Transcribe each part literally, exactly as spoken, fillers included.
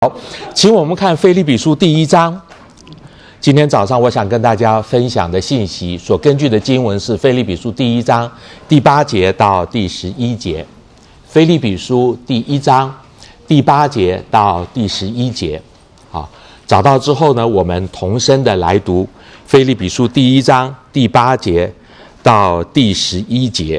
好，请我们看腓立比书第一章。今天早上我想跟大家分享的信息所根据的经文是腓立比书第一章第八节到第十一节。腓立比书第一章第八节到第十一节。好，找到之后呢，我们同声的来读腓立比书第一章第八节到第十一节。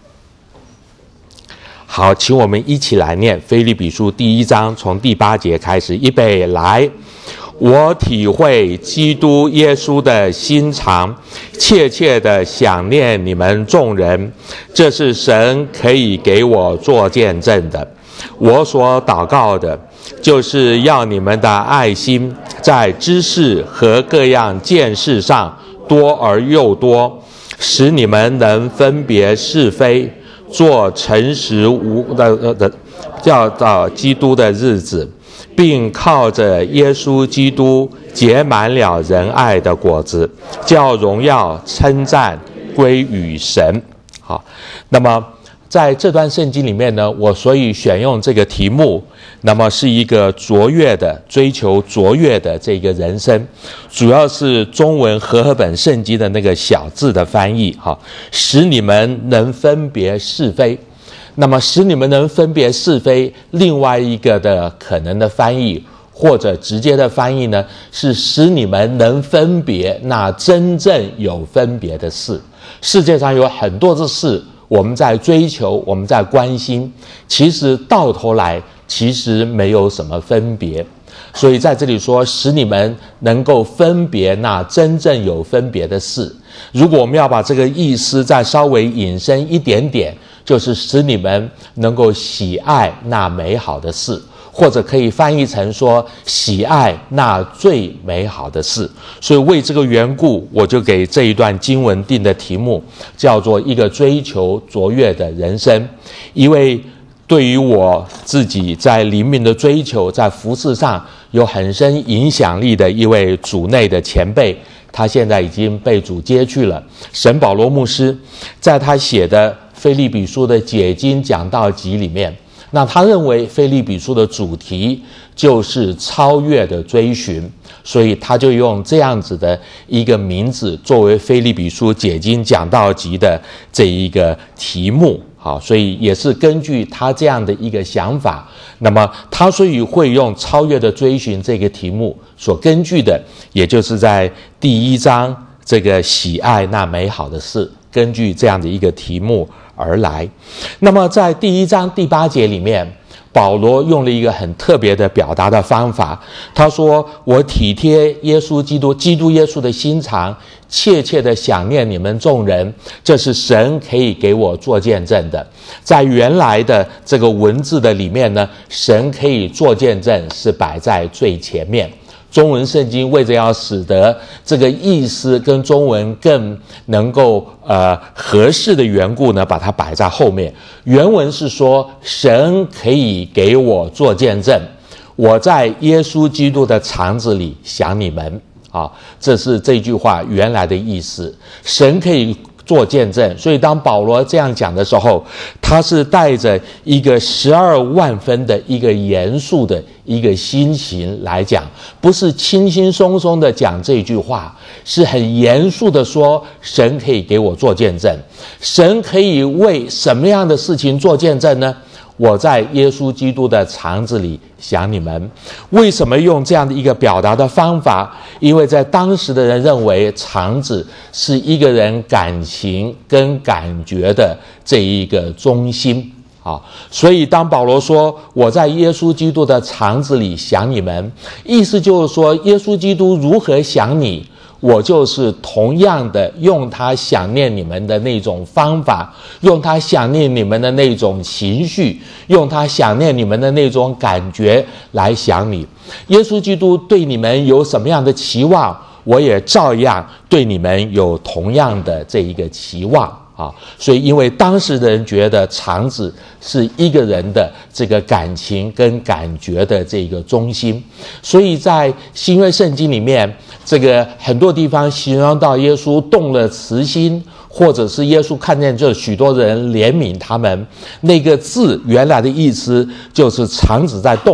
好，请我们一起来念腓立比书第一章，从第八节开始，预备来。我体会基督耶稣的心肠，切切的想念你们众人，这是神可以给我做见证的。我所祷告的，就是要你们的爱心在知识和各样见识上多而又多，使你们能分别是非，做诚实无的的叫到基督的日子，并靠着耶稣基督结满了仁爱的果子，叫荣耀称赞归于神。好，那么在这段圣经里面呢，我所以选用这个题目，那么是一个卓越的追求卓越的这个人生，主要是中文和合本圣经的那个小字的翻译，哈，使你们能分别是非。那么使你们能分别是非，另外一个的可能的翻译或者直接的翻译呢，是使你们能分别那真正有分别的事。世界上有很多的事我们在追求，我们在关心，其实到头来其实没有什么分别。所以在这里说，使你们能够分别那真正有分别的事。如果我们要把这个意思再稍微引申一点点，就是使你们能够喜爱那美好的事，或者可以翻译成说喜爱那最美好的事。所以为这个缘故，我就给这一段经文定的题目叫做一个追求卓越的人生。因为对于我自己在灵命的追求，在服事上有很深影响力的一位主内的前辈，他现在已经被主接去了，沈保罗牧师，在他写的腓立比书的解经讲道集里面，那他认为腓立比书的主题就是超越的追寻，所以他就用这样子的一个名字作为腓立比书解经讲道集的这一个题目。好，所以也是根据他这样的一个想法，那么他所以会用超越的追寻这个题目所根据的，也就是在第一章这个喜爱那美好的事，根据这样的一个题目而来。那么在第一章第八节里面，保罗用了一个很特别的表达的方法，他说，我体贴耶稣基督基督耶稣的心肠，切切的想念你们众人，这是神可以给我做见证的。在原来的这个文字的里面呢，神可以做见证是摆在最前面。中文圣经为着要使得这个意思跟中文更能够呃合适的缘故呢，把它摆在后面。原文是说，神可以给我做见证，我在耶稣基督的肠子里想你们。啊，这是这句话原来的意思。神可以做见证，所以当保罗这样讲的时候，他是带着一个十二万分的一个严肃的一个心情来讲，不是轻轻松松的讲这句话，是很严肃的说，神可以给我做见证。神可以为什么样的事情做见证呢？我在耶稣基督的肠子里想你们。为什么用这样的一个表达的方法？因为在当时的人认为肠子是一个人感情跟感觉的这一个中心。好，所以当保罗说我在耶稣基督的肠子里想你们，意思就是说耶稣基督如何想你，我就是同样的用他想念你们的那种方法，用他想念你们的那种情绪，用他想念你们的那种感觉来想你。耶稣基督对你们有什么样的期望，我也照样对你们有同样的这一个期望。啊，所以因为当时的人觉得肠子是一个人的这个感情跟感觉的这个中心，所以在新约圣经里面，这个很多地方形容到耶稣动了慈心，或者是耶稣看见这许多人怜悯他们，那个字原来的意思就是肠子在动，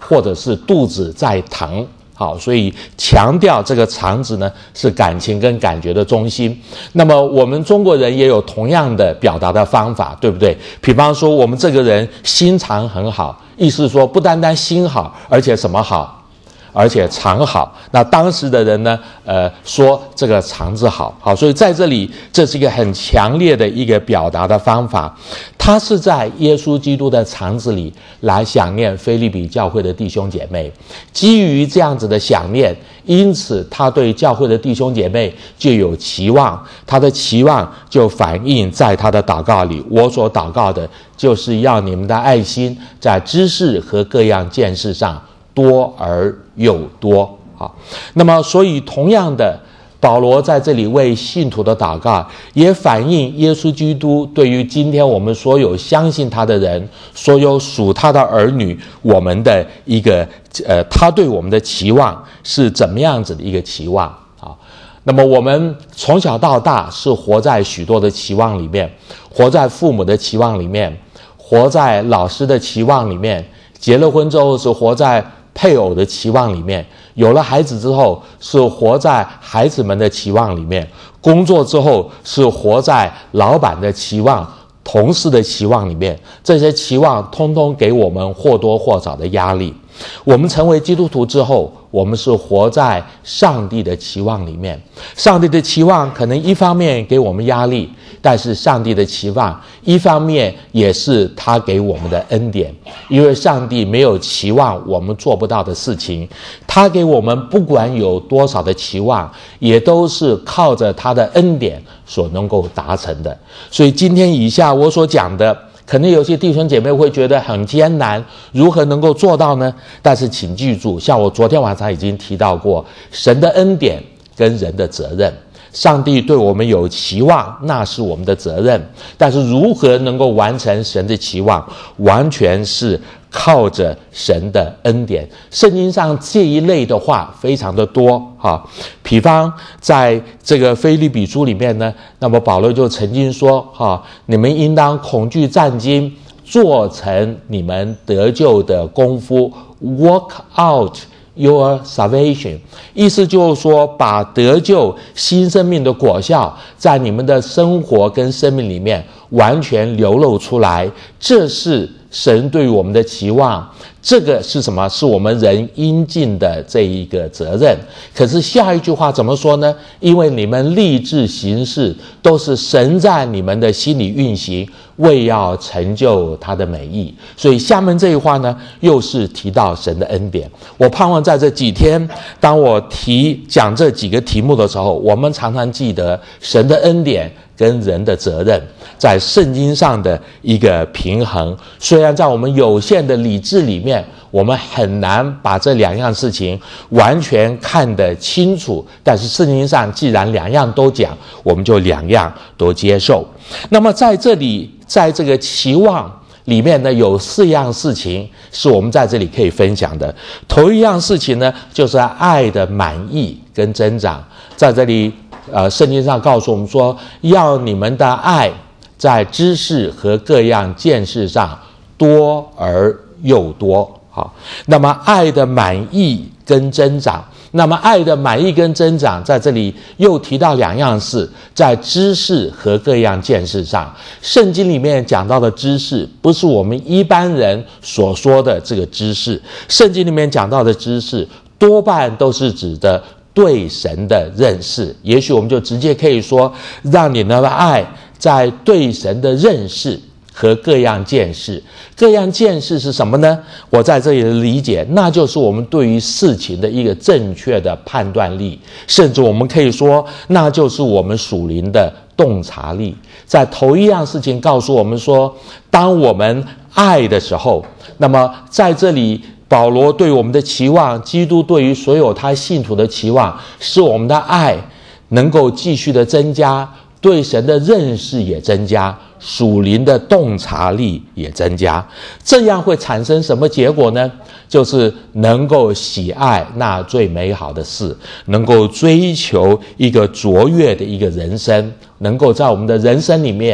或者是肚子在疼。好，所以强调这个肠子呢是感情跟感觉的中心。那么我们中国人也有同样的表达的方法，对不对？比方说我们这个人心肠很好，意思说不单单心好，而且什么好？而且肠好。那当时的人呢，呃，说这个肠子好，好，所以在这里，这是一个很强烈的一个表达的方法。他是在耶稣基督的肠子里来想念腓立比教会的弟兄姐妹，基于这样子的想念，因此他对教会的弟兄姐妹就有期望，他的期望就反映在他的祷告里。我所祷告的，就是要你们的爱心在知识和各样见识上多而又多。好，那么所以同样的，保罗在这里为信徒的祷告，也反映耶稣基督对于今天我们所有相信他的人，所有属他的儿女，我们的一个呃，他对我们的期望是怎么样子的一个期望啊？那么我们从小到大是活在许多的期望里面，活在父母的期望里面，活在老师的期望里面，结了婚之后是活在配偶的期望里面，有了孩子之后是活在孩子们的期望里面，工作之后是活在老板的期望、同事的期望里面，这些期望通通给我们或多或少的压力。我们成为基督徒之后，我们是活在上帝的期望里面，上帝的期望可能一方面给我们压力，但是上帝的期望一方面也是他给我们的恩典，因为上帝没有期望我们做不到的事情，他给我们不管有多少的期望，也都是靠着他的恩典所能够达成的。所以今天以下我所讲的，可能有些弟兄姐妹会觉得很艰难，如何能够做到呢？但是请记住，像我昨天晚上已经提到过，神的恩典跟人的责任，上帝对我们有期望，那是我们的责任，但是如何能够完成神的期望，完全是靠着神的恩典。圣经上这一类的话非常的多哈，比方在这个腓立比书里面呢，那么保罗就曾经说哈，你们应当恐惧战兢，做成你们得救的功夫 work out your salvation， 意思就是说，把得救新生命的果效在你们的生活跟生命里面完全流露出来，这是神对我们的期望。这个是什么？是我们人应尽的这一个责任。可是下一句话怎么说呢？因为你们立志行事，都是神在你们的心里运行，为要成就他的美意。所以下面这一话呢，又是提到神的恩典。我盼望在这几天，当我提讲这几个题目的时候，我们常常记得神的恩典跟人的责任在圣经上的一个平衡。虽然在我们有限的理智里面，我们很难把这两样事情完全看得清楚，但是圣经上既然两样都讲，我们就两样都接受。那么在这里，在这个期望里面呢，有四样事情是我们在这里可以分享的。头一样事情呢，就是爱的满意跟增长。在这里呃，圣经上告诉我们说，要你们的爱在知识和各样见识上多而又多。好，那么爱的满意跟增长，那么爱的满意跟增长在这里又提到两样事，在知识和各样见识上。圣经里面讲到的知识，不是我们一般人所说的这个知识，圣经里面讲到的知识多半都是指的对神的认识。也许我们就直接可以说，让你的爱在对神的认识和各样见识。各样见识是什么呢？我在这里的理解，那就是我们对于事情的一个正确的判断力，甚至我们可以说，那就是我们属灵的洞察力。在头一样事情告诉我们说，当我们爱的时候，那么在这里保罗对我们的期望，基督对于所有他信徒的期望，是我们的爱能够继续的增加，对神的认识也增加，属灵的洞察力也增加。这样会产生什么结果呢？就是能够喜爱那最美好的事，能够追求一个卓越的一个人生，能够在我们的人生里面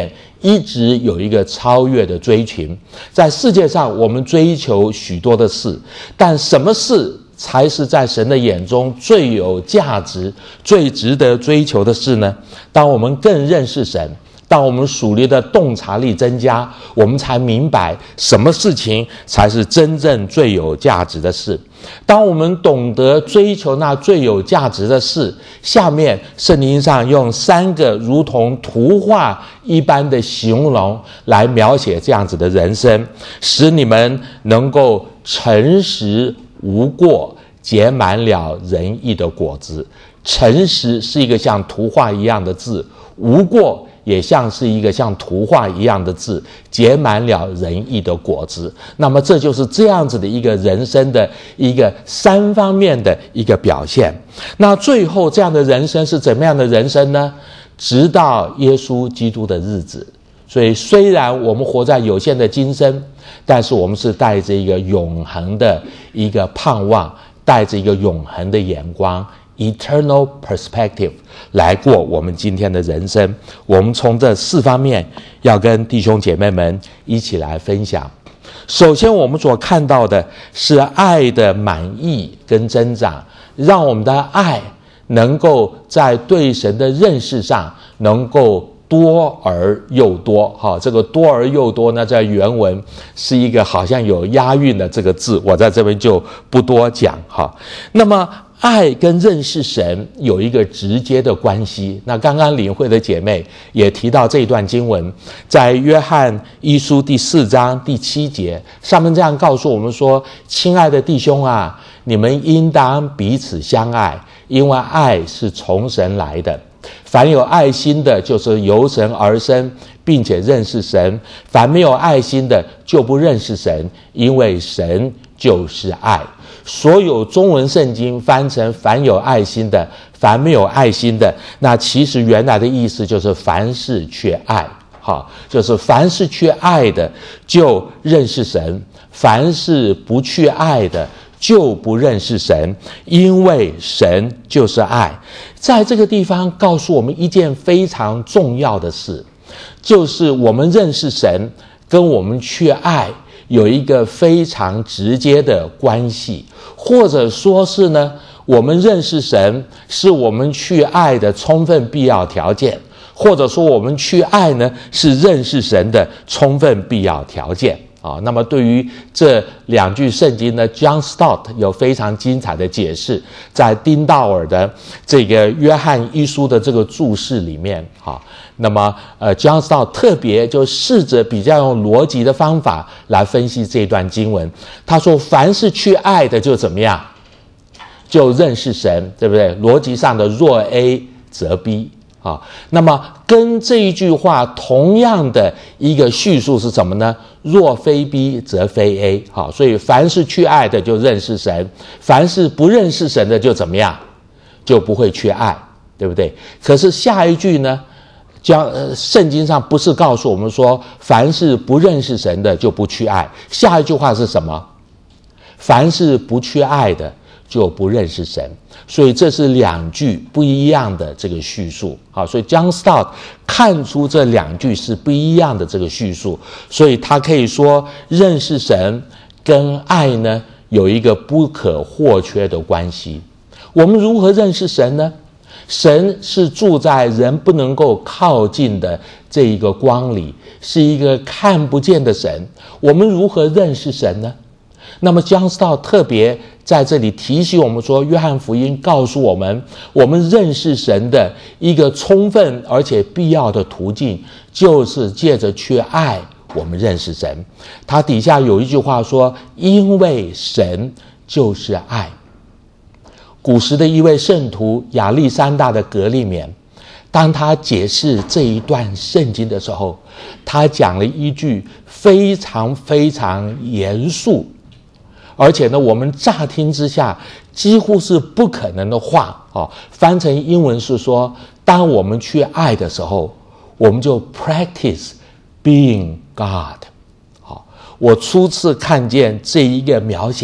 一直有一个超越的追寻。在世界上，我们追求许多的事，但什么事才是在神的眼中最有价值、最值得追求的事呢？当我们更认识神，当我们属灵的洞察力增加，我们才明白什么事情才是真正最有价值的事。当我们懂得追求那最有价值的事，下面圣经上用三个如同图画一般的形容来描写这样子的人生，使你们能够诚实无过，结满了仁义的果子。诚实是一个像图画一样的字，无过也像是一个像图画一样的字，结满了仁义的果子。那么这就是这样子的一个人生的一个三方面的一个表现。那最后这样的人生是怎么样的人生呢？直到耶稣基督的日子。所以虽然我们活在有限的今生，但是我们是带着一个永恒的一个盼望，带着一个永恒的眼光，Eternal perspective 来过我们今天的人生。我们从这四方面要跟弟兄姐妹们一起来分享。首先我们所看到的是爱的满意跟增长，让我们的爱能够在对神的认识上能够多而又多。哈，这个多而又多呢，在原文是一个好像有押韵的这个字，我在这边就不多讲。哈，那么爱跟认识神有一个直接的关系。那刚刚领会的姐妹也提到这一段经文，在约翰一书第四章第七节上面这样告诉我们说：亲爱的弟兄啊，你们应当彼此相爱，因为爱是从神来的。凡有爱心的，就是由神而生，并且认识神；凡没有爱心的，就不认识神，因为神就是爱。所有中文圣经翻成凡有爱心的，凡没有爱心的，那其实原来的意思就是凡事缺爱。好，就是凡是缺爱的就认识神，凡是不去爱的就不认识神，因为神就是爱。在这个地方告诉我们一件非常重要的事，就是我们认识神跟我们去爱有一个非常直接的关系，或者说是呢，我们认识神是我们去爱的充分必要条件，或者说我们去爱呢是认识神的充分必要条件。啊，那么对于这两句圣经呢 ，John Stott 有非常精彩的解释，在丁道尔的这个约翰一书的这个注释里面，啊，那么呃 ，John Stott 特别就试着比较用逻辑的方法来分析这段经文。他说，凡是去爱的就怎么样，就认识神，对不对？逻辑上的若 A 则 B。啊，那么跟这一句话同样的一个叙述是什么呢？若非 B 则非 A。 好，所以凡是去爱的就认识神，凡是不认识神的就怎么样，就不会去爱，对不对？可是下一句呢，将呃圣经上不是告诉我们说凡是不认识神的就不去爱，下一句话是什么？凡是不去爱的就不认识神。所以这是两句不一样的这个叙述。好，所以 John Stott 看出这两句是不一样的这个叙述，所以他可以说认识神跟爱呢有一个不可或缺的关系。我们如何认识神呢？神是住在人不能够靠近的这一个光里，是一个看不见的神。我们如何认识神呢？那么John Stott特别在这里提醒我们说，约翰福音告诉我们，我们认识神的一个充分而且必要的途径，就是借着去爱我们认识神。他底下有一句话说，因为神就是爱。古时的一位圣徒亚历山大的格利勉，当他解释这一段圣经的时候，他讲了一句非常非常严肃，而且呢，我们乍听之下几乎是不可能的话。哦，翻成英文是说，当我们去爱的时候，我们就 practice being God。好，我初次看见这一个描写，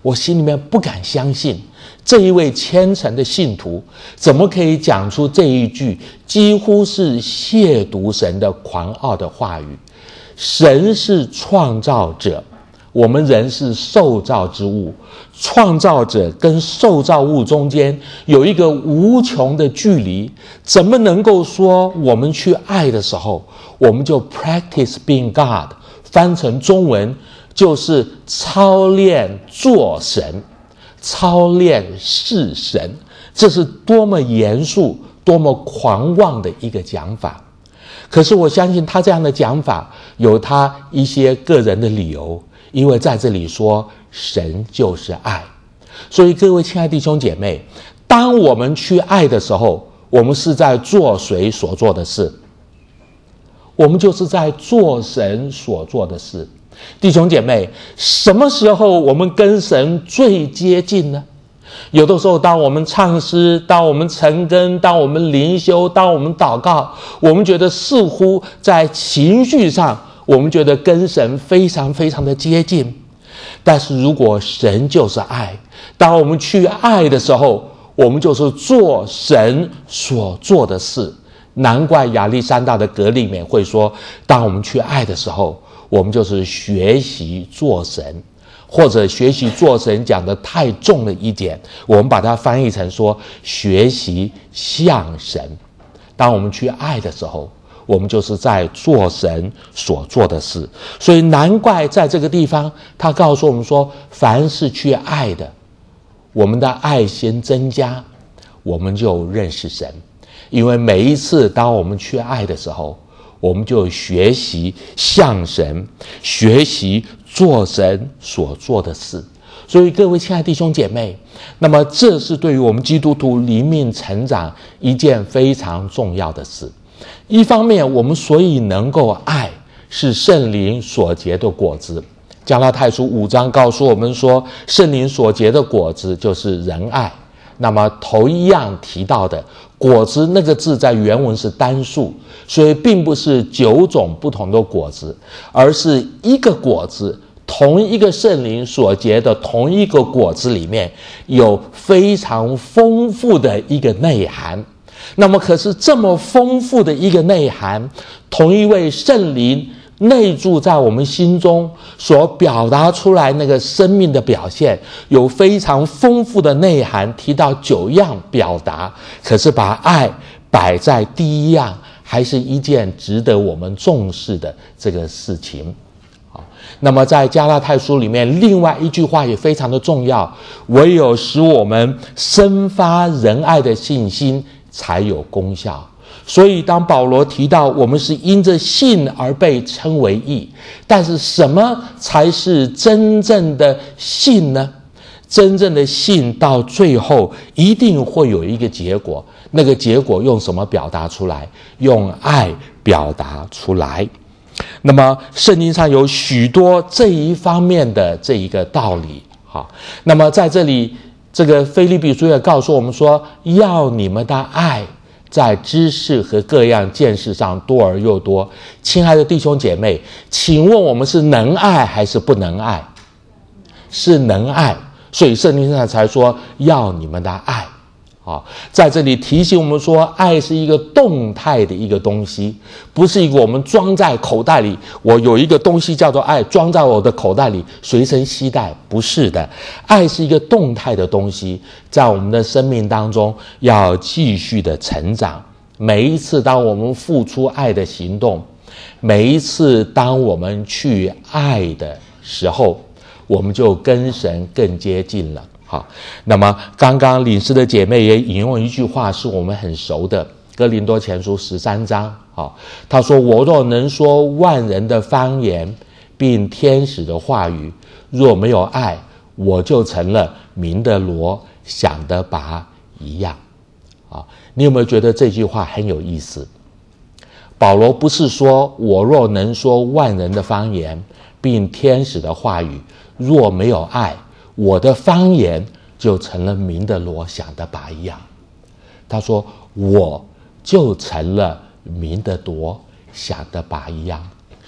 我心里面不敢相信，这一位虔诚的信徒怎么可以讲出这一句几乎是亵渎神的狂傲的话语？神是创造者，我们人是受造之物，创造者跟受造物中间有一个无穷的距离，怎么能够说我们去爱的时候，我们就 practice being God， 翻成中文就是操练做神，操练是神，这是多么严肃多么狂妄的一个讲法。可是我相信他这样的讲法有他一些个人的理由，因为在这里说神就是爱。所以各位亲爱的弟兄姐妹，当我们去爱的时候，我们是在做谁所做的事？我们就是在做神所做的事。弟兄姐妹，什么时候我们跟神最接近呢？有的时候当我们唱诗，当我们晨更，当我们灵修，当我们祷告，我们觉得似乎在情绪上我们觉得跟神非常非常的接近。但是如果神就是爱，当我们去爱的时候，我们就是做神所做的事。难怪亚历山大的格里美会说，当我们去爱的时候，我们就是学习做神。或者学习做神讲得太重了一点，我们把它翻译成说学习像神。当我们去爱的时候，我们就是在做神所做的事。所以难怪在这个地方他告诉我们说，凡是去爱的，我们的爱心增加，我们就认识神。因为每一次当我们去爱的时候，我们就学习像神，学习做神所做的事。所以各位亲爱的弟兄姐妹，那么这是对于我们基督徒灵命成长一件非常重要的事。一方面，我们所以能够爱，是圣灵所结的果子。加拉太书五章告诉我们说，圣灵所结的果子就是仁爱。那么头一样提到的果子，那个字在原文是单数，所以并不是九种不同的果子，而是一个果子，同一个圣灵所结的同一个果子里面有非常丰富的一个内涵。那么可是这么丰富的一个内涵，同一位圣灵内住在我们心中所表达出来那个生命的表现，有非常丰富的内涵，提到九样表达，可是把爱摆在第一样，还是一件值得我们重视的这个事情。好，那么在加拉太书里面另外一句话也非常的重要，唯有使我们生发仁爱的信心才有功效。所以当保罗提到我们是因着信而被称为义，但是什么才是真正的信呢？真正的信到最后一定会有一个结果，那个结果用什么表达出来？用爱表达出来。那么圣经上有许多这一方面的这一个道理。好，那么在这里这个腓立比书也告诉我们说，要你们的爱在知识和各样见识上多而又多。亲爱的弟兄姐妹，请问我们是能爱还是不能爱？是能爱，所以圣经上才说要你们的爱。好，在这里提醒我们说，爱是一个动态的一个东西，不是一个我们装在口袋里，我有一个东西叫做爱，装在我的口袋里随身携带，不是的。爱是一个动态的东西，在我们的生命当中要继续的成长。每一次当我们付出爱的行动，每一次当我们去爱的时候，我们就跟神更接近了。好，那么刚刚领事的姐妹也引用一句话是我们很熟的，哥林多前书十三章。好，他说，我若能说万人的方言并天使的话语，若没有爱，我就成了鸣的锣，响的钹一样。啊，你有没有觉得这句话很有意思？保罗不是说我若能说万人的方言并天使的话语，若没有爱，我的方言就成了鸣的锣，响的钹一样。他说我就成了鸣的锣，响的钹一样。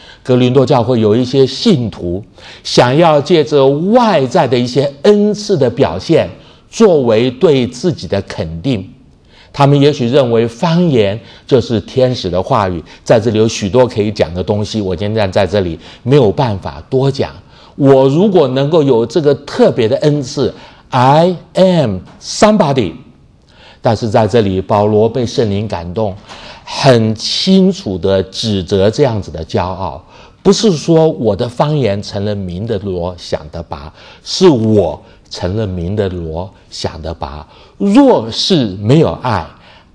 哥林多教会有一些信徒想要借着外在的一些恩赐的表现作为对自己的肯定，他们也许认为方言就是天使的话语。在这里有许多可以讲的东西，我今天在这里没有办法多讲。我如果能够有这个特别的恩赐， I am somebody。 但是在这里保罗被圣灵感动，很清楚地指责这样子的骄傲，不是说我的方言成了鸣的锣响的拔，是我成了鸣的锣响的拔。若是没有爱，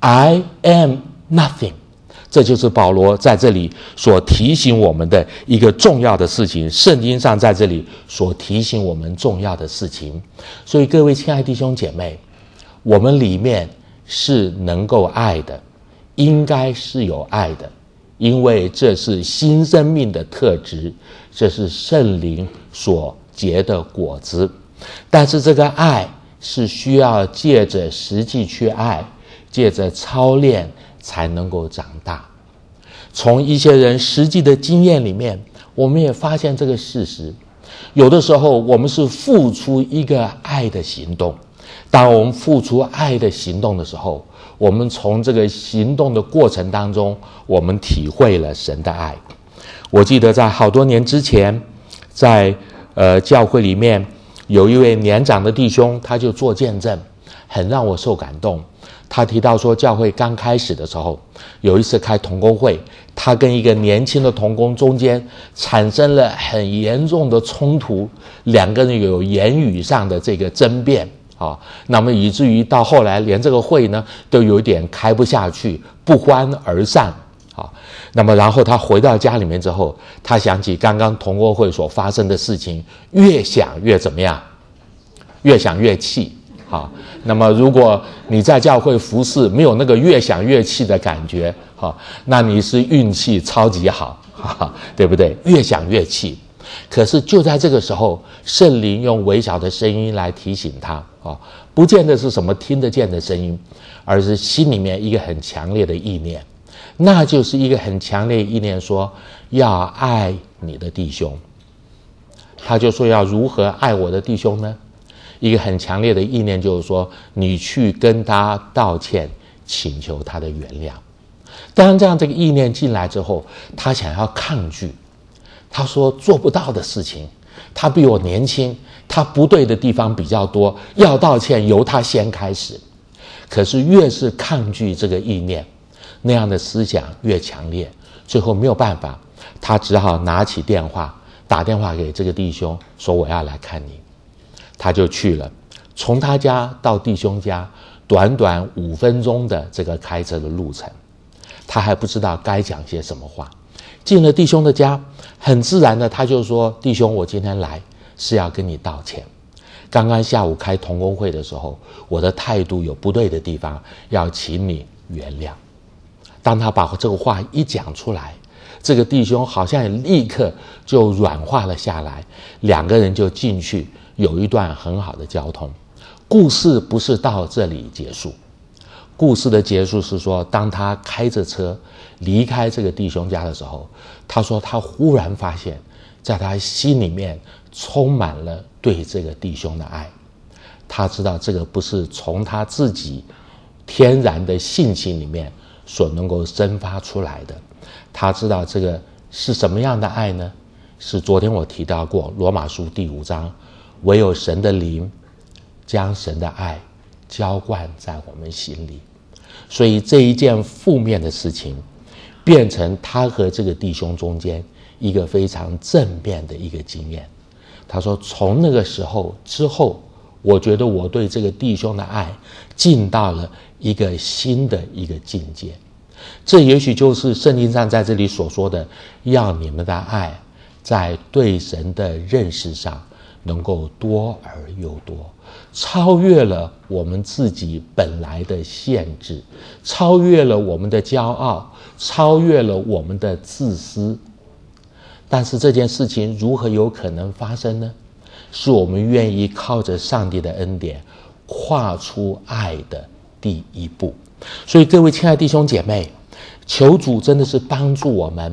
I am nothing。 这就是保罗在这里所提醒我们的一个重要的事情，圣经上在这里所提醒我们重要的事情。所以各位亲爱的弟兄姐妹，我们里面是能够爱的，应该是有爱的，因为这是新生命的特质，这是圣灵所结的果子。但是这个爱是需要借着实际去爱，借着操练才能够长大。从一些人实际的经验里面，我们也发现这个事实，有的时候我们是付出一个爱的行动，当我们付出爱的行动的时候，我们从这个行动的过程当中，我们体会了神的爱。我记得在好多年之前，在呃教会里面有一位年长的弟兄，他就做见证，很让我受感动。他提到说，教会刚开始的时候，有一次开同工会，他跟一个年轻的同工中间产生了很严重的冲突，两个人有言语上的这个争辩啊，那么以至于到后来连这个会呢都有点开不下去，不欢而散啊。那么然后他回到家里面之后，他想起刚刚同工会所发生的事情，越想越怎么样？越想越气。好，那么如果你在教会服侍没有那个越想越气的感觉，好，那你是运气超级好，对不对？越想越气。可是就在这个时候，圣灵用微小的声音来提醒他，不见得是什么听得见的声音，而是心里面一个很强烈的意念，那就是一个很强烈的意念说要爱你的弟兄。他就说要如何爱我的弟兄呢？一个很强烈的意念就是说，你去跟他道歉，请求他的原谅。当这样这个意念进来之后，他想要抗拒，他说做不到的事情，他比我年轻，他不对的地方比较多，要道歉由他先开始。可是越是抗拒这个意念，那样的思想越强烈，最后没有办法，他只好拿起电话打电话给这个弟兄，说我要来看你。他就去了，从他家到弟兄家短短五分钟的这个开车的路程，他还不知道该讲些什么话。进了弟兄的家，很自然的他就说，弟兄，我今天来是要跟你道歉。刚刚下午开同工会的时候，我的态度有不对的地方，要请你原谅。当他把这个话一讲出来，这个弟兄好像也立刻就软化了下来，两个人就进去有一段很好的交通。故事不是到这里结束，故事的结束是说，当他开着车离开这个弟兄家的时候，他说他忽然发现在他心里面充满了对这个弟兄的爱。他知道这个不是从他自己天然的性情里面所能够生发出来的，他知道这个是什么样的爱呢？是昨天我提到过罗马书第五章，唯有神的灵将神的爱浇灌在我们心里。所以这一件负面的事情变成他和这个弟兄中间一个非常正面的一个经验。他说从那个时候之后，我觉得我对这个弟兄的爱进到了一个新的一个境界。这也许就是圣经上在这里所说的，要你们的爱在对神的认识上能够多而又多，超越了我们自己本来的限制，超越了我们的骄傲，超越了我们的自私。但是这件事情如何有可能发生呢？是我们愿意靠着上帝的恩典跨出爱的第一步。所以各位亲爱的弟兄姐妹，求主真的是帮助我们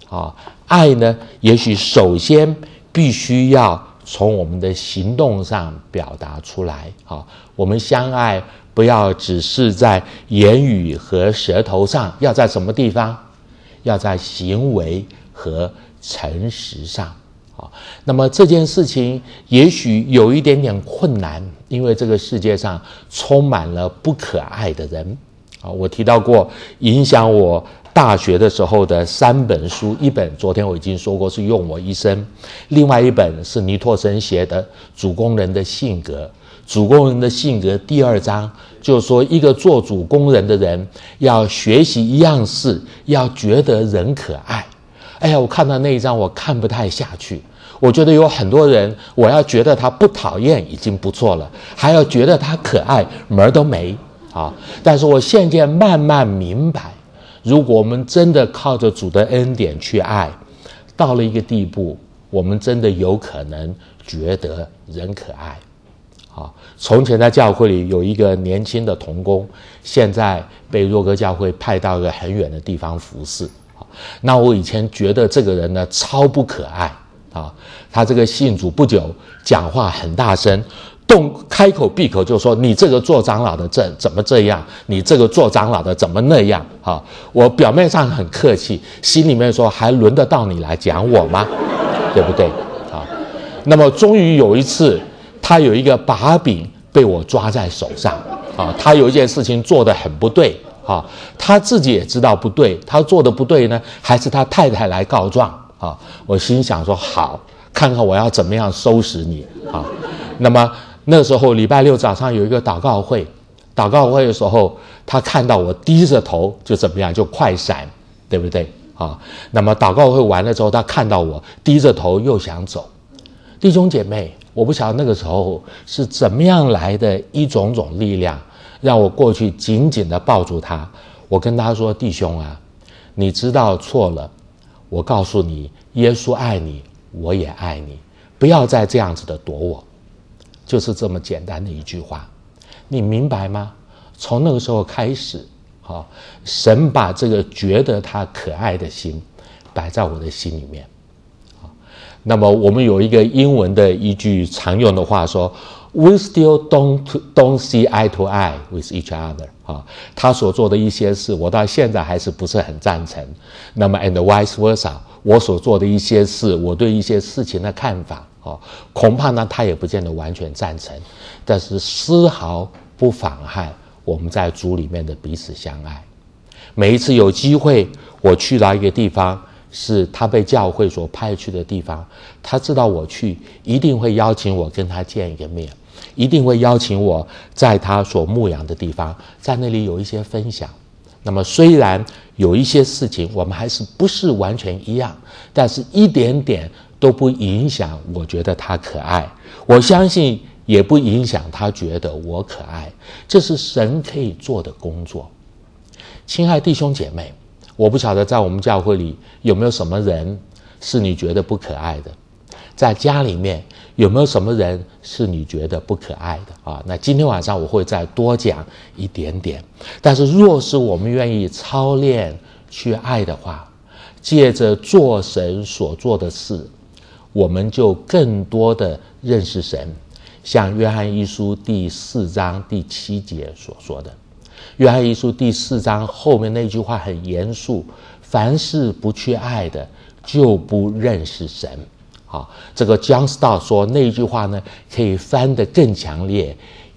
啊，爱呢，也许首先必须要从我们的行动上表达出来。啊，我们相爱不要只是在言语和舌头上，要在什么地方？要在行为和诚实上。啊，那么这件事情也许有一点点困难，因为这个世界上充满了不可爱的人。啊，我提到过影响我大学的时候的三本书，一本昨天我已经说过是《用我一生》，另外一本是尼托森写的《主工人的性格》。主工人的性格第二章就说，一个做主工人的人要学习一样事，要觉得人可爱。哎呀，我看到那一章我看不太下去，我觉得有很多人，我要觉得他不讨厌已经不错了，还要觉得他可爱，门儿都没啊。但是我现在慢慢明白，如果我们真的靠着主的恩典去爱，到了一个地步，我们真的有可能觉得人可爱。啊，从前在教会里有一个年轻的同工，现在被若歌教会派到一个很远的地方服侍。那我以前觉得这个人呢超不可爱啊，他这个信主不久，讲话很大声，动开口闭口就说你这个做长老的这怎么这样，你这个做长老的怎么那样啊？我表面上很客气，心里面说还轮得到你来讲我吗？对不对啊？那么终于有一次，他有一个把柄被我抓在手上啊，他有一件事情做得很不对。啊，他自己也知道不对，他做的不对呢，还是他太太来告状啊？我心想说好，看看我要怎么样收拾你啊。那么那时候礼拜六早上有一个祷告会，祷告会的时候，他看到我低着头就怎么样，就快闪，对不对啊？那么祷告会完了之后，他看到我低着头又想走。弟兄姐妹，我不晓得那个时候是怎么样来的一种种力量，让我过去紧紧地抱住他，我跟他说：弟兄啊，你知道错了，我告诉你，耶稣爱你，我也爱你，不要再这样子的躲我。就是这么简单的一句话，你明白吗？从那个时候开始，啊，神把这个觉得他可爱的心摆在我的心里面。那么我们有一个英文的一句常用的话说， We still don't, don't see eye to eye with each other 啊，他所做的一些事我到现在还是不是很赞成，那么 and vice versa， 我所做的一些事，我对一些事情的看法啊，恐怕呢他也不见得完全赞成，但是丝毫不妨害我们在主里面的彼此相爱。每一次有机会我去到一个地方，是他被教会所派去的地方，他知道我去，一定会邀请我跟他见一个面，一定会邀请我在他所牧养的地方，在那里有一些分享。那么虽然有一些事情我们还是不是完全一样，但是一点点都不影响我觉得他可爱，我相信也不影响他觉得我可爱，这是神可以做的工作。亲爱弟兄姐妹，我不晓得在我们教会里有没有什么人是你觉得不可爱的，在家里面有没有什么人是你觉得不可爱的啊？那今天晚上我会再多讲一点点，但是若是我们愿意操练去爱的话，借着做神所做的事，我们就更多的认识神。像约翰一书第四章第七节所说的，约翰一书第四章后面那句话很严肃，凡是不去爱的，就不认识神。好，这个 John Stott 说那句话呢，可以翻得更强烈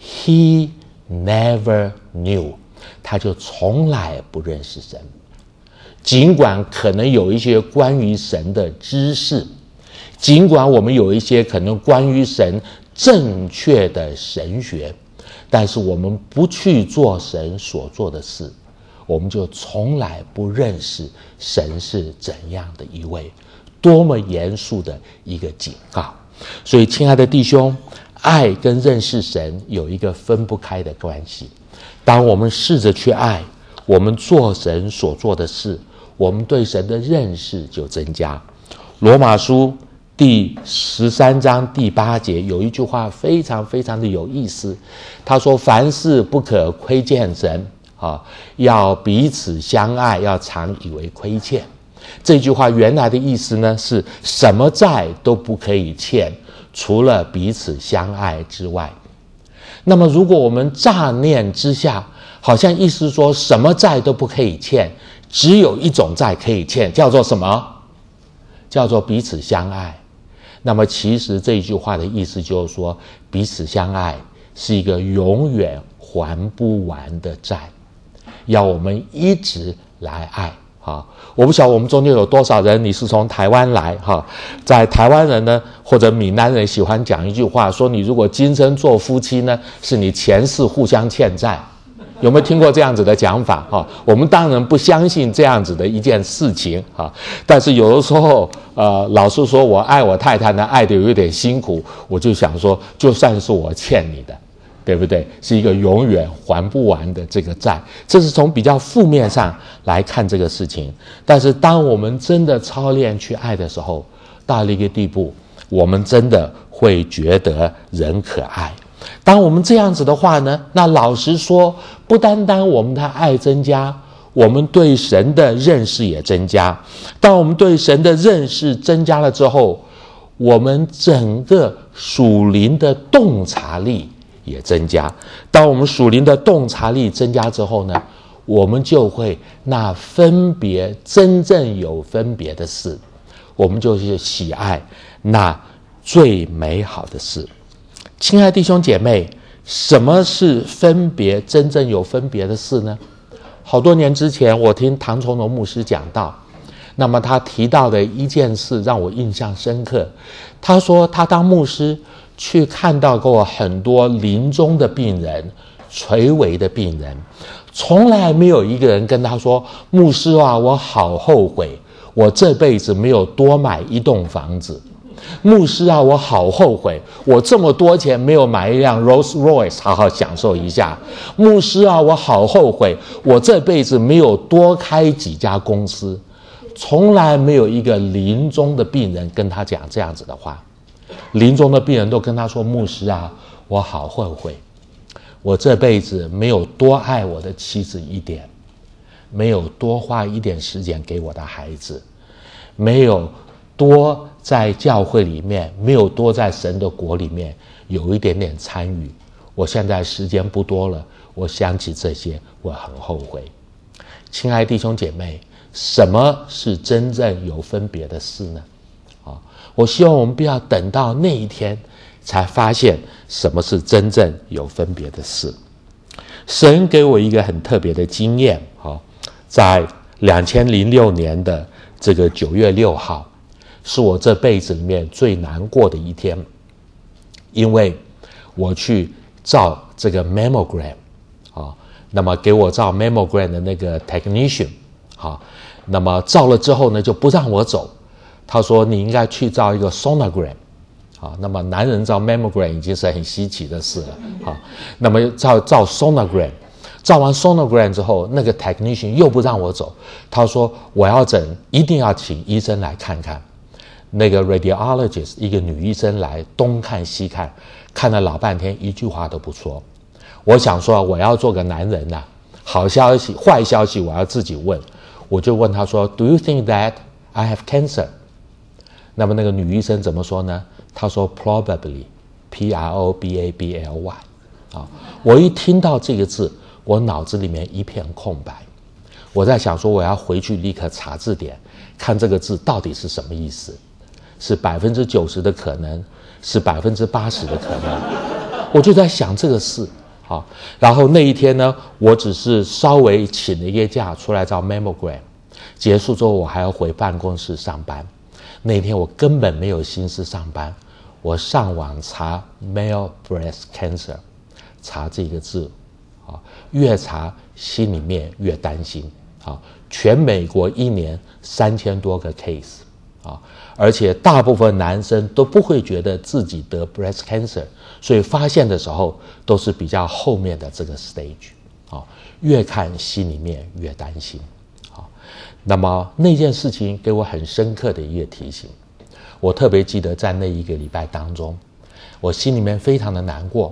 ，He never knew， 他就从来不认识神。尽管可能有一些关于神的知识，尽管我们有一些可能关于神正确的神学，但是我们不去做神所做的事，我们就从来不认识神是怎样的一位，多么严肃的一个警告。所以亲爱的弟兄，爱跟认识神有一个分不开的关系。当我们试着去爱，我们做神所做的事，我们对神的认识就增加。罗马书第十三章第八节有一句话非常非常的有意思，他说凡事不可亏欠神啊，要彼此相爱，要常以为亏欠。 这句话原来的意思呢，是什么债都不可以欠，除了彼此相爱之外。那么如果我们乍念之下，好像意思说什么债都不可以欠，只有一种债可以欠，叫做什么？叫做彼此相爱。那么其实这一句话的意思就是说，彼此相爱是一个永远还不完的债，要我们一直来爱。好，我不晓得我们中间有多少人你是从台湾来哈，在台湾人呢或者闽南人喜欢讲一句话，说你如果今生做夫妻呢，是你前世互相欠债。有没有听过这样子的讲法哈？我们当然不相信这样子的一件事情哈，但是有的时候呃，老实说我爱我太太呢，爱得有点辛苦，我就想说，就算是我欠你的，对不对？是一个永远还不完的这个债，这是从比较负面上来看这个事情。但是当我们真的操练去爱的时候，到了一个地步，我们真的会觉得人可爱。当我们这样子的话呢，那老实说，不单单我们的爱增加，我们对神的认识也增加。当我们对神的认识增加了之后，我们整个属灵的洞察力也增加。当我们属灵的洞察力增加之后呢，我们就会那分别真正有分别的事，我们就是喜爱那最美好的事。亲爱的弟兄姐妹，什么是分别真正有分别的事呢？好多年之前我听唐崇荣牧师讲到，那么他提到的一件事让我印象深刻。他说他当牧师去看到过很多临终的病人，垂危的病人，从来没有一个人跟他说，牧师啊，我好后悔，我这辈子没有多买一栋房子。牧师啊，我好后悔，我这么多钱没有买一辆 Rolls Royce 好好享受一下。牧师啊，我好后悔，我这辈子没有多开几家公司。从来没有一个临终的病人跟他讲这样子的话。临终的病人都跟他说，牧师啊，我好后悔，我这辈子没有多爱我的妻子一点，没有多花一点时间给我的孩子，没有多在教会里面，没有多在神的国里面有一点点参与。我现在时间不多了，我想起这些，我很后悔。亲爱的弟兄姐妹，什么是真正有分别的事呢？啊，我希望我们不要等到那一天才发现什么是真正有分别的事。神给我一个很特别的经验，啊，在二零零六年的这个九月六号，是我这辈子里面最难过的一天，因为我去照这个 mammogram 啊，那么给我照 mammogram 的那个 technician 啊，那么照了之后呢，就不让我走，他说你应该去照一个 sonogram 啊，那么男人照 mammogram 已经是很稀奇的事了啊，那么照照 sonogram， 照完 sonogram 之后，那个 technician 又不让我走，他说我要诊，一定要请医生来看看。那个 radiologist 一个女医生来东看西看，看了老半天，一句话都不说。我想说我要做个男人啊，好消息坏消息我要自己问，我就问他说 Do you think that I have cancer？ 那么那个女医生怎么说呢？她说 Probably P R O B A B L Y 啊，我一听到这个字，我脑子里面一片空白。我在想说我要回去立刻查字典，看这个字到底是什么意思。是百分之九十的可能，是百分之八十的可能，我就在想这个事，好，然后那一天呢，我只是稍微请了一个假出来照 mammogram， 结束之后我还要回办公室上班。那天我根本没有心思上班，我上网查 male breast cancer， 查这个字，啊，越查心里面越担心，啊，全美国一年三千多个 case。啊，而且大部分男生都不会觉得自己得 breast cancer， 所以发现的时候都是比较后面的这个 stage， 啊，越看心里面越担心，啊，那么那件事情给我很深刻的一个提醒，我特别记得在那一个礼拜当中，我心里面非常的难过，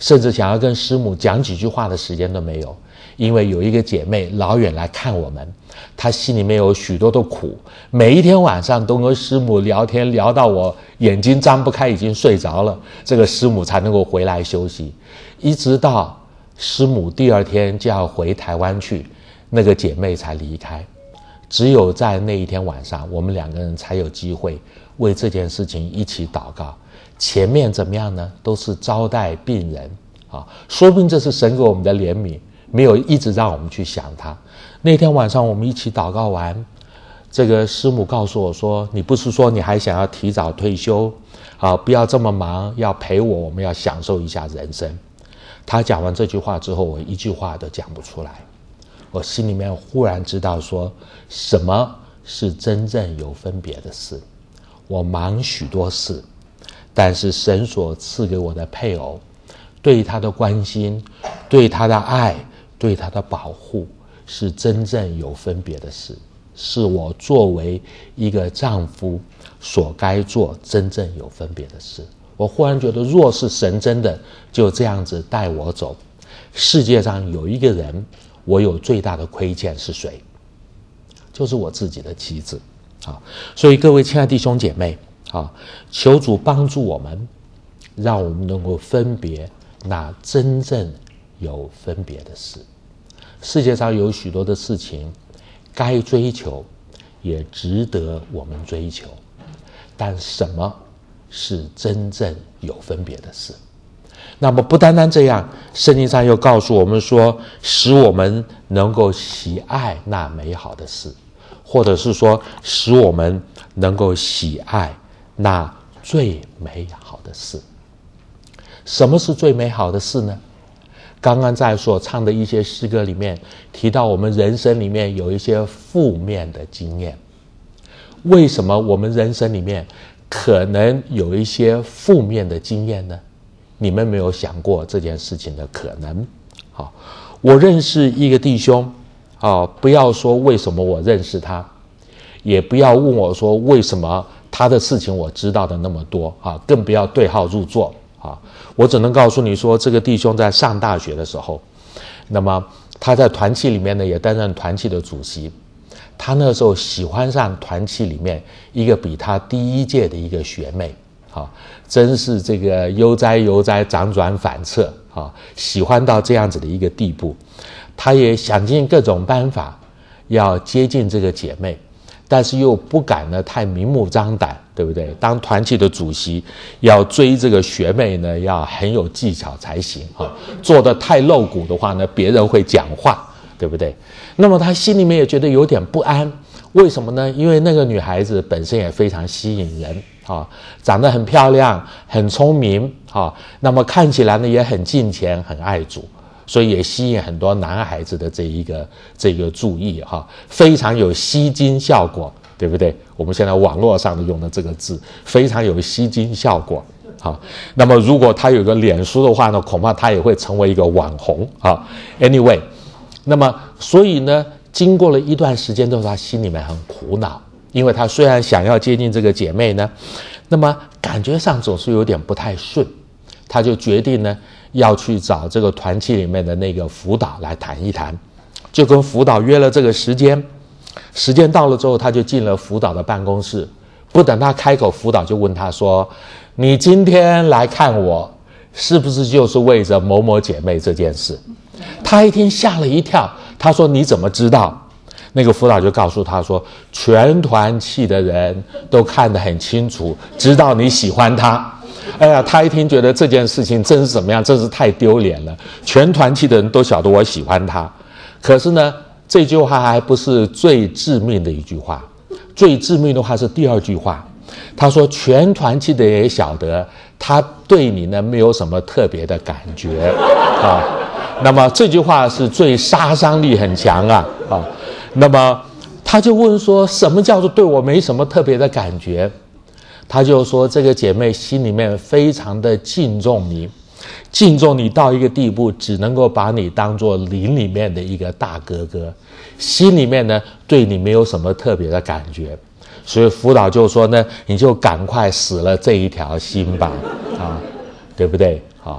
甚至想要跟师母讲几句话的时间都没有。因为有一个姐妹老远来看我们，她心里面有许多的苦，每一天晚上都跟师母聊天，聊到我眼睛张不开，已经睡着了，这个师母才能够回来休息。一直到师母第二天就要回台湾去，那个姐妹才离开。只有在那一天晚上，我们两个人才有机会为这件事情一起祷告。前面怎么样呢？都是招待病人啊，说不定这是神给我们的怜悯，没有一直让我们去想他。那天晚上我们一起祷告完，这个师母告诉我说，你不是说你还想要提早退休啊，不要这么忙，要陪我，我们要享受一下人生。他讲完这句话之后，我一句话都讲不出来。我心里面忽然知道说，什么是真正有分别的事。我忙许多事，但是神所赐给我的配偶，对他的关心，对他的爱，对他的保护，是真正有分别的事，是我作为一个丈夫所该做真正有分别的事。我忽然觉得，若是神真的就这样子带我走，世界上有一个人我有最大的亏欠是谁？就是我自己的妻子啊！所以各位亲爱的弟兄姐妹啊，求主帮助我们，让我们能够分别那真正有分别的事。世界上有许多的事情该追求，也值得我们追求，但什么是真正有分别的事？那么不单单这样，圣经上又告诉我们说，使我们能够喜爱那美好的事，或者是说使我们能够喜爱那最美好的事。什么是最美好的事呢？刚刚在所唱的一些诗歌里面提到，我们人生里面有一些负面的经验。为什么我们人生里面可能有一些负面的经验呢？你们没有想过这件事情的可能？好，我认识一个弟兄，啊，不要说为什么我认识他，也不要问我说为什么他的事情我知道的那么多啊，更不要对号入座啊。我只能告诉你说，这个弟兄在上大学的时候，那么他在团契里面呢也担任团契的主席。他那时候喜欢上团契里面一个比他第一届的一个学妹。啊，真是这个悠哉悠哉，辗转反侧啊！喜欢到这样子的一个地步，他也想尽各种办法要接近这个姐妹，但是又不敢呢太明目张胆，对不对？当团契的主席要追这个学妹呢，要很有技巧才行啊！做得太露骨的话呢，别人会讲话，对不对？那么他心里面也觉得有点不安，为什么呢？因为那个女孩子本身也非常吸引人。啊，长得很漂亮，很聪明啊，那么看起来呢也很敬虔，很爱主，所以也吸引很多男孩子的这一个这个注意哈、啊，非常有吸睛效果，对不对？我们现在网络上用的这个字非常有吸睛效果。好，那么如果他有个脸书的话呢，恐怕他也会成为一个网红啊。Anyway， 那么所以呢，经过了一段时间之后，他心里面很苦恼。因为他虽然想要接近这个姐妹呢，那么感觉上总是有点不太顺，他就决定呢要去找这个团契里面的那个辅导来谈一谈，就跟辅导约了这个时间。时间到了之后，他就进了辅导的办公室，不等他开口，辅导就问他说：“你今天来看我，是不是就是为着某某姐妹这件事？”他一听吓了一跳，他说：“你怎么知道？”那个辅导就告诉他说，全团契的人都看得很清楚，知道你喜欢他。哎呀，他一听觉得这件事情真是怎么样，真是太丢脸了，全团契的人都晓得我喜欢他。可是呢，这句话还不是最致命的一句话，最致命的话是第二句话。他说全团契的人也晓得他对你呢没有什么特别的感觉啊。那么这句话是最杀伤力很强啊啊。那么他就问说，什么叫做对我没什么特别的感觉？他就说，这个姐妹心里面非常的敬重你，敬重你到一个地步，只能够把你当作灵里面的一个大哥哥，心里面呢对你没有什么特别的感觉。所以辅导就说呢，你就赶快死了这一条心吧，啊，对不对？啊，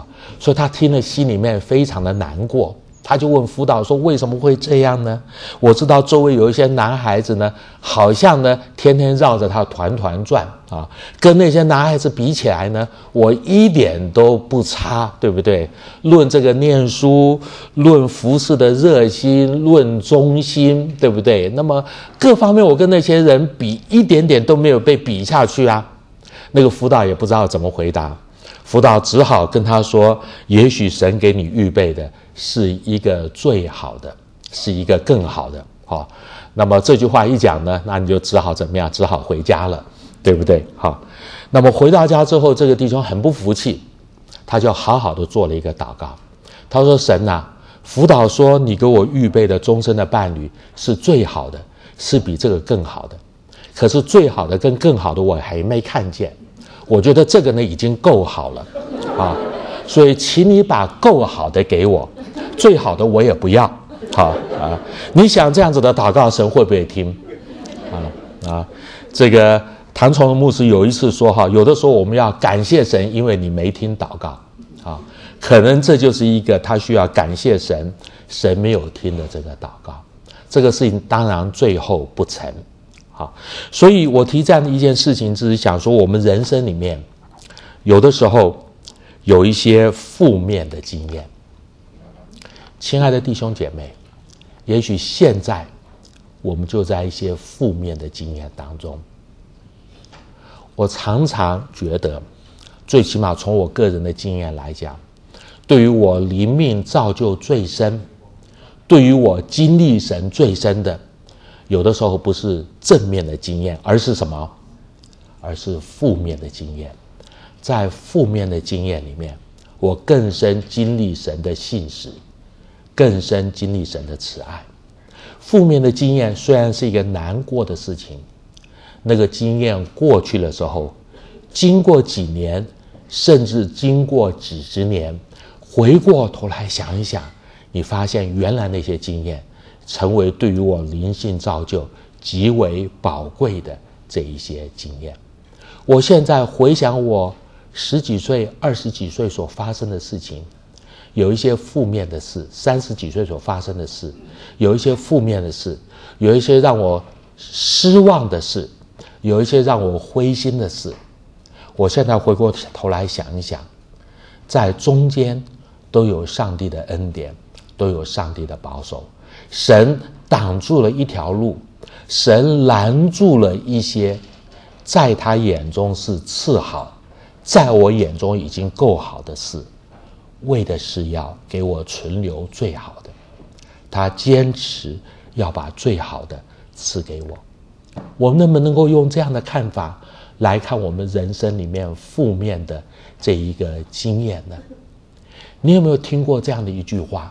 所以他听了心里面非常的难过。他就问辅导说，为什么会这样呢？我知道周围有一些男孩子呢，好像呢天天绕着他团团转啊，跟那些男孩子比起来呢，我一点都不差，对不对？论这个念书，论服侍的热心，论忠心，对不对？那么各方面我跟那些人比，一点点都没有被比下去啊。那个辅导也不知道怎么回答，辅导只好跟他说，也许神给你预备的是一个最好的，是一个更好的。好，那么这句话一讲呢，那你就只好怎么样？只好回家了，对不对？好，那么回到家之后，这个弟兄很不服气，他就好好的做了一个祷告。他说：神啊，辅导说你给我预备的终身的伴侣是最好的，是比这个更好的。可是最好的跟更好的我还没看见，我觉得这个呢已经够好了啊，所以请你把够好的给我，最好的我也不要。好啊，你想这样子的祷告，神会不会听？啊啊，这个唐崇荣牧师有一次说哈，有的时候我们要感谢神，因为你没听祷告啊，可能这就是一个他需要感谢神，神没有听的这个祷告。这个事情当然最后不成。好，所以我提这样的一件事情，只是想说，我们人生里面有的时候有一些负面的经验。亲爱的弟兄姐妹，也许现在我们就在一些负面的经验当中。我常常觉得，最起码从我个人的经验来讲，对于我灵命造就最深，对于我经历神最深的，有的时候不是正面的经验，而是什么？而是负面的经验。在负面的经验里面，我更深经历神的信实，更深经历神的慈爱。负面的经验虽然是一个难过的事情，那个经验过去的时候，经过几年，甚至经过几十年，回过头来想一想，你发现原来那些经验成为对于我灵性造就极为宝贵的这一些经验。我现在回想我十几岁、二十几岁所发生的事情，有一些负面的事，三十几岁所发生的事，有一些负面的事，有一些让我失望的事，有一些让我灰心的事。我现在回过头来想一想，在中间都有上帝的恩典，都有上帝的保守。神挡住了一条路，神拦住了一些在他眼中是次好，在我眼中已经够好的事，为的是要给我存留最好的。他坚持要把最好的赐给我。我们能不能够用这样的看法来看我们人生里面负面的这一个经验呢？你有没有听过这样的一句话？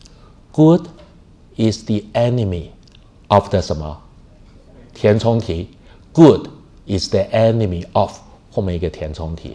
Good is the enemy of the 什么？填充题。 Good is the enemy of 后面一个填充题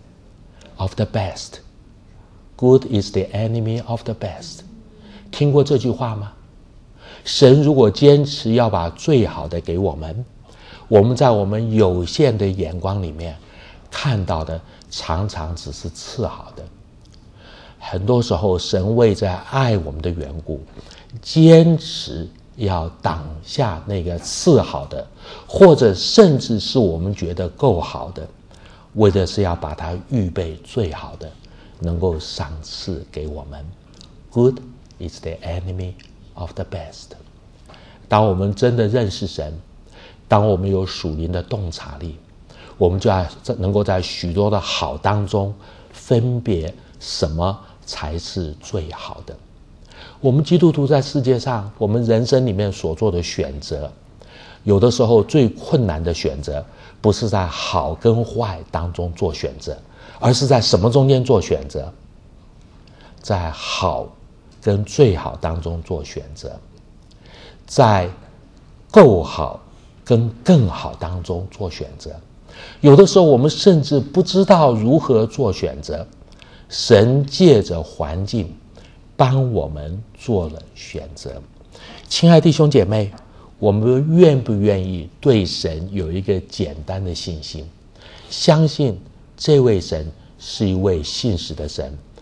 of the best。 Good is the enemy of the best。 听过这句话吗？神如果坚持要把最好的给我们，我们在我们有限的眼光里面看到的常常只是次好的。很多时候神为着爱我们的缘故，坚持要挡下那个次好的，或者甚至是我们觉得够好的，为的是要把它预备最好的，能够赏赐给我们。 Good is the enemy of the best。 当我们真的认识神，当我们有属灵的洞察力，我们就要能够在许多的好当中分别什么才是最好的。我们基督徒在世界上，我们人生里面所做的选择，有的时候最困难的选择不是在好跟坏当中做选择，而是在什么中间做选择？在好跟最好当中做选择，在够好跟更好当中做选择。有的时候我们甚至不知道如何做选择，神借着环境帮我们做了选择。亲爱弟兄姐妹，我们愿不愿意对神有一个简单的信心，相信这位神是一位信实的神，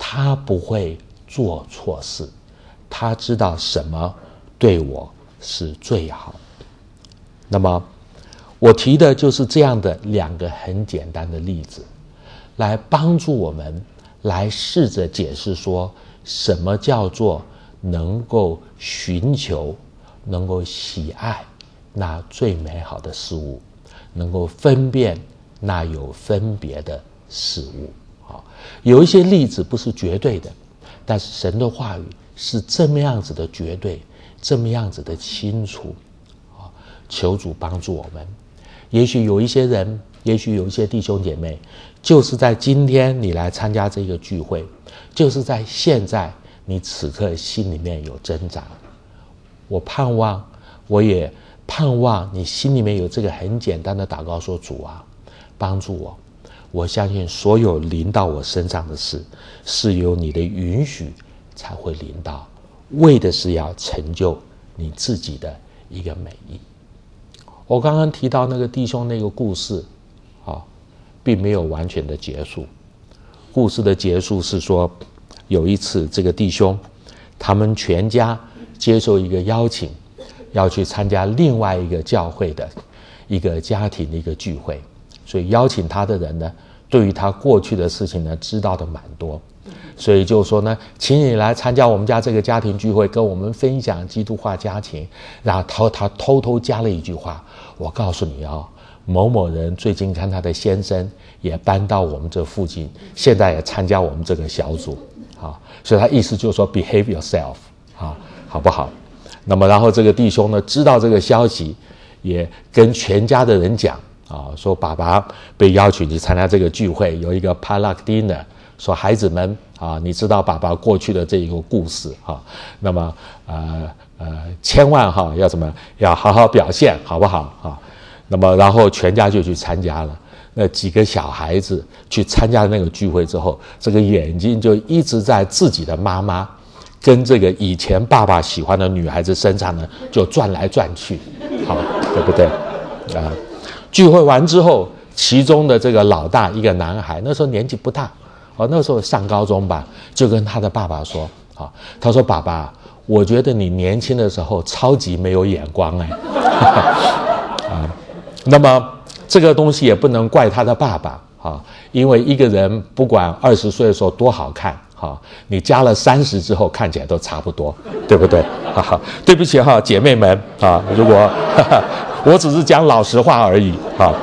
他不会做错事，他知道什么对我是最好。那么我提的就是这样的两个很简单的例子，来帮助我们来试着解释说，什么叫做能够寻求，能够喜爱那最美好的事物，能够分辨那有分别的事物。有一些例子不是绝对的，但是神的话语是这么样子的绝对，这么样子的清楚。求主帮助我们。也许有一些人，也许有一些弟兄姐妹，就是在今天你来参加这个聚会，就是在现在你此刻心里面有挣扎。我盼望，我也盼望你心里面有这个很简单的祷告，说主啊，帮助我。我相信所有临到我身上的事，是由你的允许才会临到，为的是要成就你自己的一个美意。我刚刚提到那个弟兄那个故事啊，并没有完全的结束。故事的结束是说，有一次这个弟兄他们全家接受一个邀请，要去参加另外一个教会的一个家庭的一个聚会，所以邀请他的人呢，对于他过去的事情呢知道的蛮多，所以就说呢，请你来参加我们家这个家庭聚会，跟我们分享基督化家庭。然后他他偷偷加了一句话，我告诉你啊，某某人最近看他的先生也搬到我们这附近，现在也参加我们这个小组啊，所以他意思就是说 behave yourself 啊，好不好？那么然后这个弟兄呢知道这个消息，也跟全家的人讲啊，说爸爸被邀请去参加这个聚会，有一个 potluck dinner， 说孩子们啊，你知道爸爸过去的这一个故事啊，那么呃呃千万哈要怎么要好好表现，好不好啊？那么然后全家就去参加了。那几个小孩子去参加那个聚会之后，这个眼睛就一直在自己的妈妈跟这个以前爸爸喜欢的女孩子身上呢，就转来转去，好，对不对？啊、呃，聚会完之后，其中的这个老大一个男孩，那时候年纪不大，哦，那时候上高中吧，就跟他的爸爸说，啊、哦，他说爸爸，我觉得你年轻的时候超级没有眼光哎，啊，那么这个东西也不能怪他的爸爸啊，因为一个人不管二十岁的时候多好看。好，你加了三十之后看起来都差不多，对不对？哈，对不起哈，姐妹们啊，如果哈哈我只是讲老实话而已啊。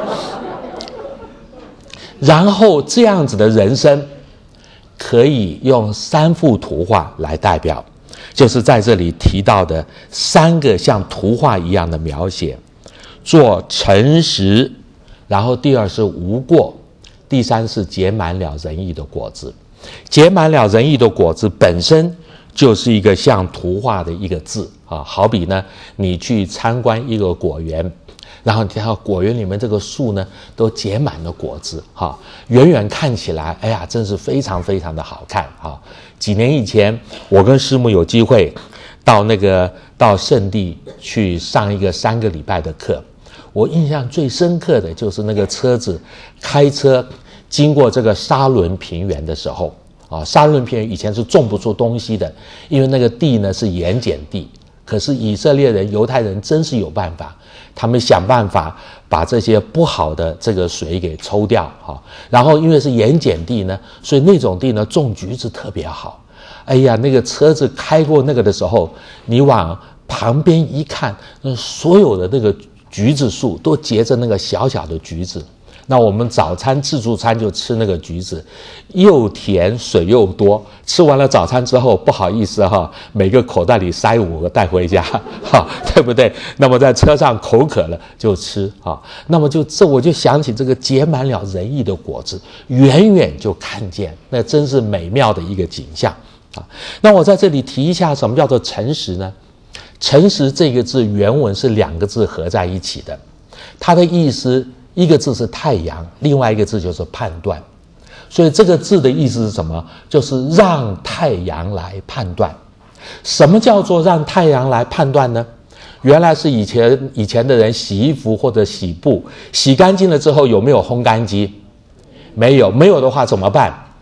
然后这样子的人生，可以用三幅图画来代表，就是在这里提到的三个像图画一样的描写：做诚实，然后第二是无过，第三是结满了仁义的果子。结满了仁义的果子本身就是一个像图画的一个字啊，好比呢，你去参观一个果园，然后你看到果园里面这个树呢都结满了果子哈，远远看起来，哎呀，真是非常非常的好看哈。几年以前，我跟师母有机会到那个到圣地去上一个三个礼拜的课，我印象最深刻的就是那个车子开车经过这个沙伦平原的时候啊，沙伦平原以前是种不出东西的，因为那个地呢是盐碱地。可是以色列人、犹太人真是有办法，他们想办法把这些不好的这个水给抽掉哈。然后因为是盐碱地呢，所以那种地呢种橘子特别好。哎呀，那个车子开过那个的时候，你往旁边一看，那所有的那个橘子树都结着那个小小的橘子。那我们早餐自助餐就吃那个橘子，又甜水又多。吃完了早餐之后，不好意思哈，每个口袋里塞五个带回家，哈，对不对？那么在车上口渴了就吃啊。那么就这我就想起这个结满了仁义的果子，远远就看见，那真是美妙的一个景象啊。那我在这里提一下，什么叫做诚实呢？诚实这个字原文是两个字合在一起的，它的意思。一个字是太阳，另外一个字就是判断，所以这个字的意思是什么？就是让太阳来判断。什么叫做让太阳来判断呢？原来是以前以前的人洗衣服或者洗布，洗干净了之后有没有烘干机？没有，没有的话怎么办？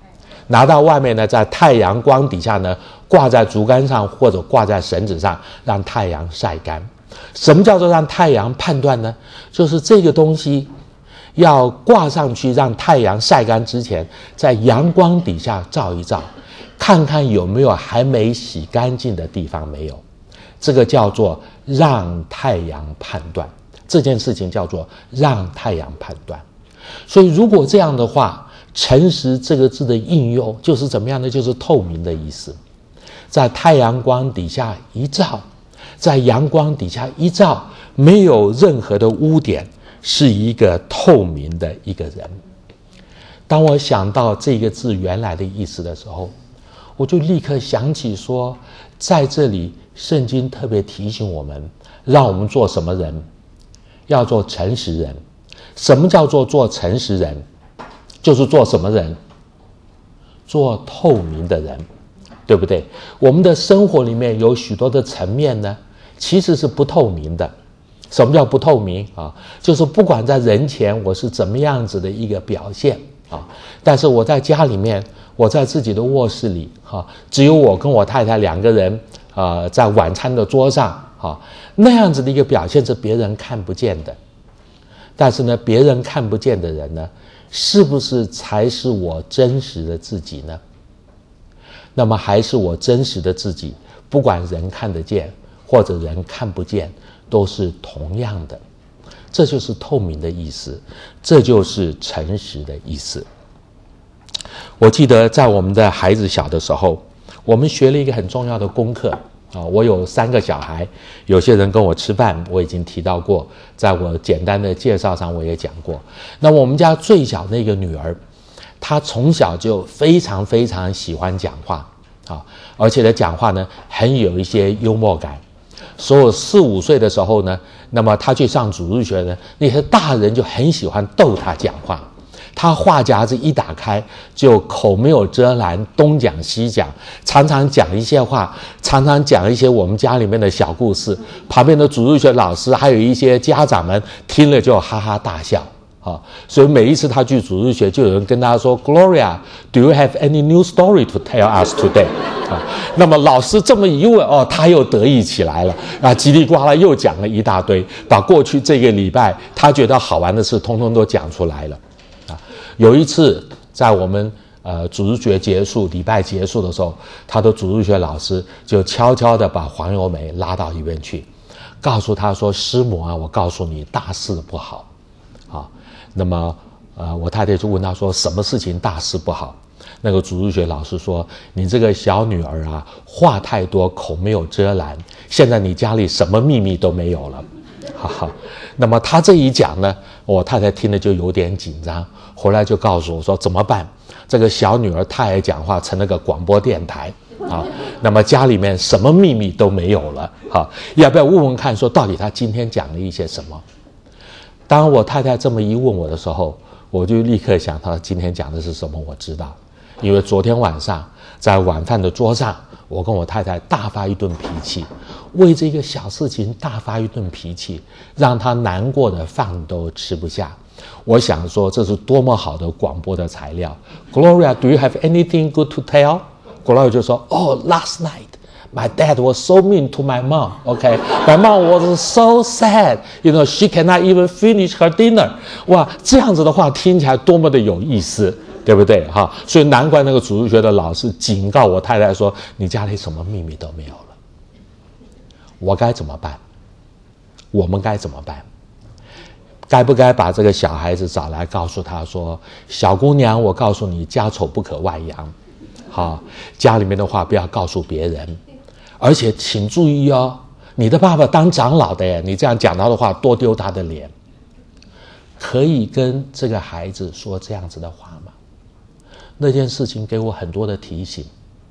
拿到外面呢，在太阳光底下呢，挂在竹竿上或者挂在绳子上，让太阳晒干。什么叫做让太阳判断呢？就是这个东西要挂上去，让太阳晒干之前，在阳光底下照一照，看看有没有还没洗干净的地方没有。这个叫做让太阳判断，这件事情叫做让太阳判断。所以如果这样的话，诚实这个字的应用就是怎么样呢？就是透明的意思。在太阳光底下一照，在阳光底下一照，没有任何的污点，是一个透明的一个人。当我想到这个字原来的意思的时候，我就立刻想起说，在这里圣经特别提醒我们，让我们做什么人？要做诚实人。什么叫做做诚实人？就是做什么人？做透明的人，对不对？我们的生活里面有许多的层面呢，其实是不透明的。什么叫不透明啊？就是不管在人前我是怎么样子的一个表现啊，但是我在家里面，我在自己的卧室里哈、啊，只有我跟我太太两个人啊、呃，在晚餐的桌上啊，那样子的一个表现是别人看不见的。但是呢，别人看不见的人呢，是不是才是我真实的自己呢？那么还是我真实的自己，不管人看得见或者人看不见，都是同样的。这就是透明的意思，这就是诚实的意思。我记得在我们的孩子小的时候，我们学了一个很重要的功课啊。我有三个小孩，有些人跟我吃饭，我已经提到过，在我简单的介绍上我也讲过。那我们家最小那个女儿，她从小就非常非常喜欢讲话啊，而且呢讲话呢很有一些幽默感。所有四五岁的时候呢，那么他去上主日学呢，那些大人就很喜欢逗他讲话。他话匣子一打开，就口没有遮拦，东讲西讲，常常讲一些话，常常讲一些我们家里面的小故事。旁边的主日学老师还有一些家长们听了就哈哈大笑。啊，所以每一次他去主日学，就有人跟他说 Gloria, do you have any new story to tell us today? 啊，那么老师这么一问，哦，他又得意起来了，啊，叽里呱啦又讲了一大堆，把过去这个礼拜他觉得好玩的事通通都讲出来了。啊，有一次在我们呃主日学结束、礼拜结束的时候，他的主日学老师就悄悄地把黄友梅拉到一边去，告诉他说：“师母啊，我告诉你，大事不好。”啊，那么，呃，我太太就问他说：“什么事情大事不好？”那个主日学老师说：“你这个小女儿啊，话太多，口没有遮拦，现在你家里什么秘密都没有了。”哈哈。那么他这一讲呢，我太太听了就有点紧张，回来就告诉我说：“怎么办？这个小女儿太爱讲话，成了个广播电台啊。那么家里面什么秘密都没有了。哈，要不要问问看，说到底她今天讲了一些什么？”当我太太这么一问我的时候，我就立刻想到今天讲的是什么。我知道，因为昨天晚上在晚饭的桌上，我跟我太太大发一顿脾气，为这个小事情大发一顿脾气，让她难过的饭都吃不下。我想说，这是多么好的广播的材料。Gloria, do you have anything good to tell? Gloria 就说：“ Oh, last night.My dad was so mean to my mom. Okay, my mom was so sad. You know, she cannot even finish her dinner. 哇，这样子的话听起来多么的有意思，对不对？哈，所以难怪那个主日学的老师警告我太太说：你家里什么秘密都没有了。我该怎么办？我们该怎么办？该不该把这个小孩子找来，告诉他说：小姑娘，我告诉你，家丑不可外扬。好，家里面的话不要告诉别人。而且请注意哦，你的爸爸当长老的耶，你这样讲他的话多丢他的脸。可以跟这个孩子说这样子的话吗？那件事情给我很多的提醒，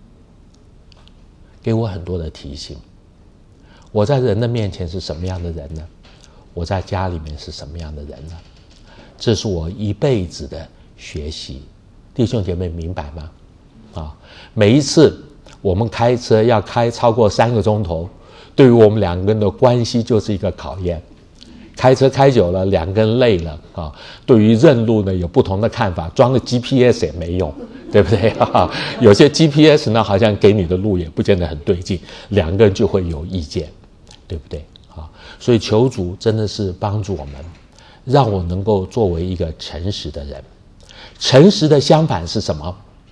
给我很多的提醒。我在人的面前是什么样的人呢？我在家里面是什么样的人呢？这是我一辈子的学习。弟兄姐妹明白吗？啊，每一次我们开车要开超过三个钟头，对于我们两个人的关系就是一个考验。 开车开久了，两个人累了啊，对于认路呢有不同的看法，装个 G P S 也没用，对不对啊？有些 G P S 呢好像给你的路也不见得很对劲，两个人就会有意见，对不对啊？所以求主真的是帮助我们，让我能够作为一个诚实的人。诚实的相反是什么？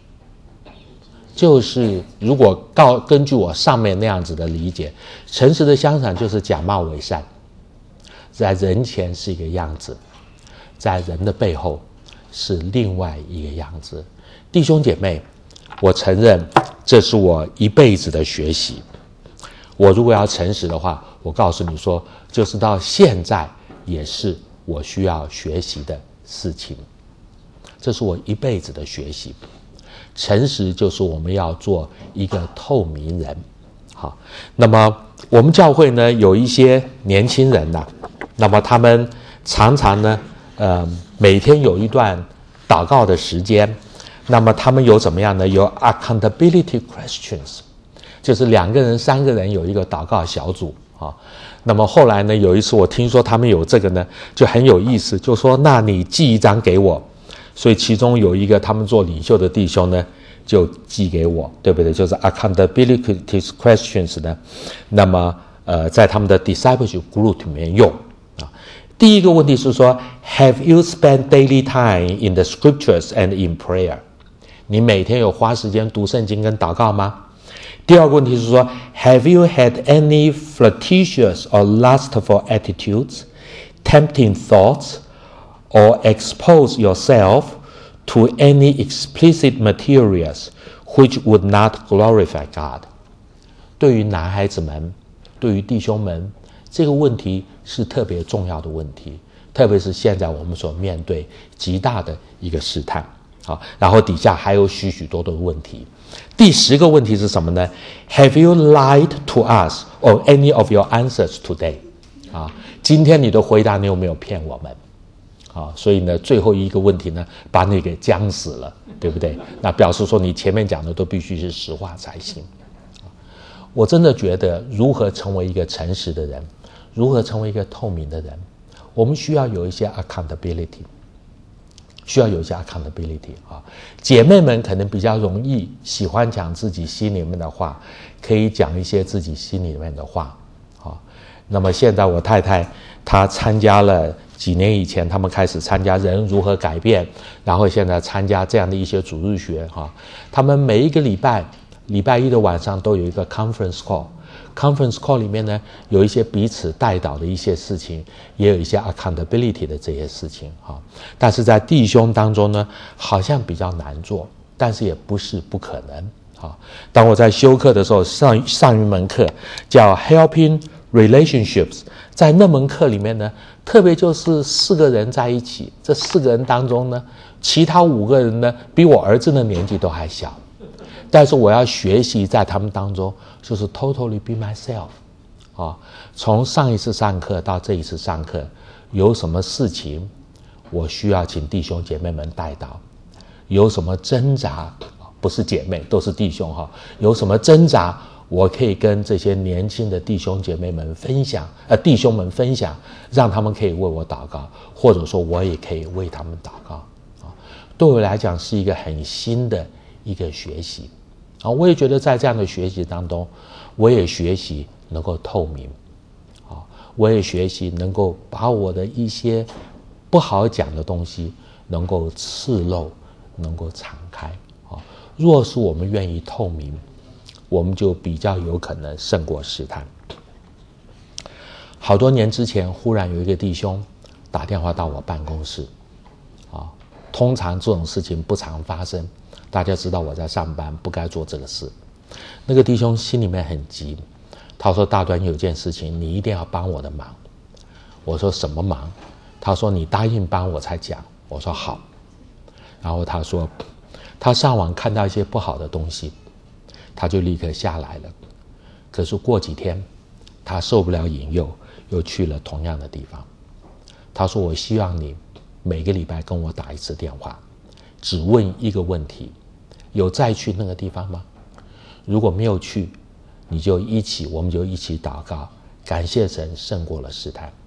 就是如果告根据我上面那样子的理解，诚实的相反就是假冒伪善，在人前是一个样子，在人的背后是另外一个样子。弟兄姐妹，我承认这是我一辈子的学习。我如果要诚实的话，我告诉你说，就是到现在也是我需要学习的事情。这是我一辈子的学习。诚实就是我们要做一个透明人。好，那么我们教会呢有一些年轻人呐、啊，那么他们常常呢，呃，每天有一段祷告的时间，那么他们有怎么样呢？有 accountability questions， 就是两个人、三个人有一个祷告小组啊。那么后来呢，有一次我听说他们有这个呢，就很有意思，就说那你寄一张给我。所以其中有一个他们做领袖的弟兄呢，就寄给我，对不对？就是 accountability questions 呢，那么呃，在他们的 discipleship group 里面用啊。第一个问题是说 ，Have you spent daily time in the scriptures and in prayer？ 你每天有花时间读圣经跟祷告吗？第二个问题是说 ，Have you had any flirtatious or lustful attitudes, tempting thoughts?Or expose yourself to any explicit materials which would not glorify God。 对于男孩子们，对于弟兄们，这个问题是特别重要的问题，特别是现在我们所面对极大的一个试探。好，然后底下还有许许多多的问题。第十个问题是什么呢？ Have you lied to us or any of your answers today？ 啊，今天你的回答你有没有骗我们？啊，所以呢，最后一个问题呢，把你给僵死了，对不对？那表示说你前面讲的都必须是实话才行。我真的觉得，如何成为一个诚实的人，如何成为一个透明的人，我们需要有一些 accountability， 需要有一些 accountability 啊。姐妹们可能比较容易喜欢讲自己心里面的话，可以讲一些自己心里面的话。啊，那么现在我太太她参加了。几年以前，他们开始参加人如何改变，然后现在参加这样的一些主日学哈。他们每一个礼拜，礼拜一的晚上都有一个 conference call。conference call 里面呢，有一些彼此代祷的一些事情，也有一些 accountability 的这些事情哈。但是在弟兄当中呢，好像比较难做，但是也不是不可能哈。当我在修课的时候，上上一门课叫 Helping Relationships， 在那门课里面呢。特别就是四个人在一起，这四个人当中呢，其他五个人呢，比我儿子的年纪都还小，但是我要学习在他们当中，就是 totally be myself， 啊，从上一次上课到这一次上课，有什么事情我需要请弟兄姐妹们带到，有什么挣扎，不是姐妹都是弟兄哈，有什么挣扎。我可以跟这些年轻的弟兄姐妹们分享，呃，弟兄们分享，让他们可以为我祷告，或者说我也可以为他们祷告啊。对我来讲是一个很新的一个学习啊。我也觉得在这样的学习当中，我也学习能够透明啊，我也学习能够把我的一些不好讲的东西能够赤露，能够敞开啊。若是我们愿意透明，我们就比较有可能胜过试探。好多年之前，忽然有一个弟兄打电话到我办公室，啊，通常这种事情不常发生，大家知道我在上班，不该做这个事。那个弟兄心里面很急，他说：“大端有件事情，你一定要帮我的忙。”我说：“什么忙？”他说：“你答应帮我才讲。”我说：“好。”然后他说，他上网看到一些不好的东西。他就立刻下来了，可是过几天，他受不了引诱，又去了同样的地方。他说：“我希望你每个礼拜跟我打一次电话，只问一个问题：有再去那个地方吗？如果没有去，你就一起，我们就一起祷告，感谢神胜过了试探。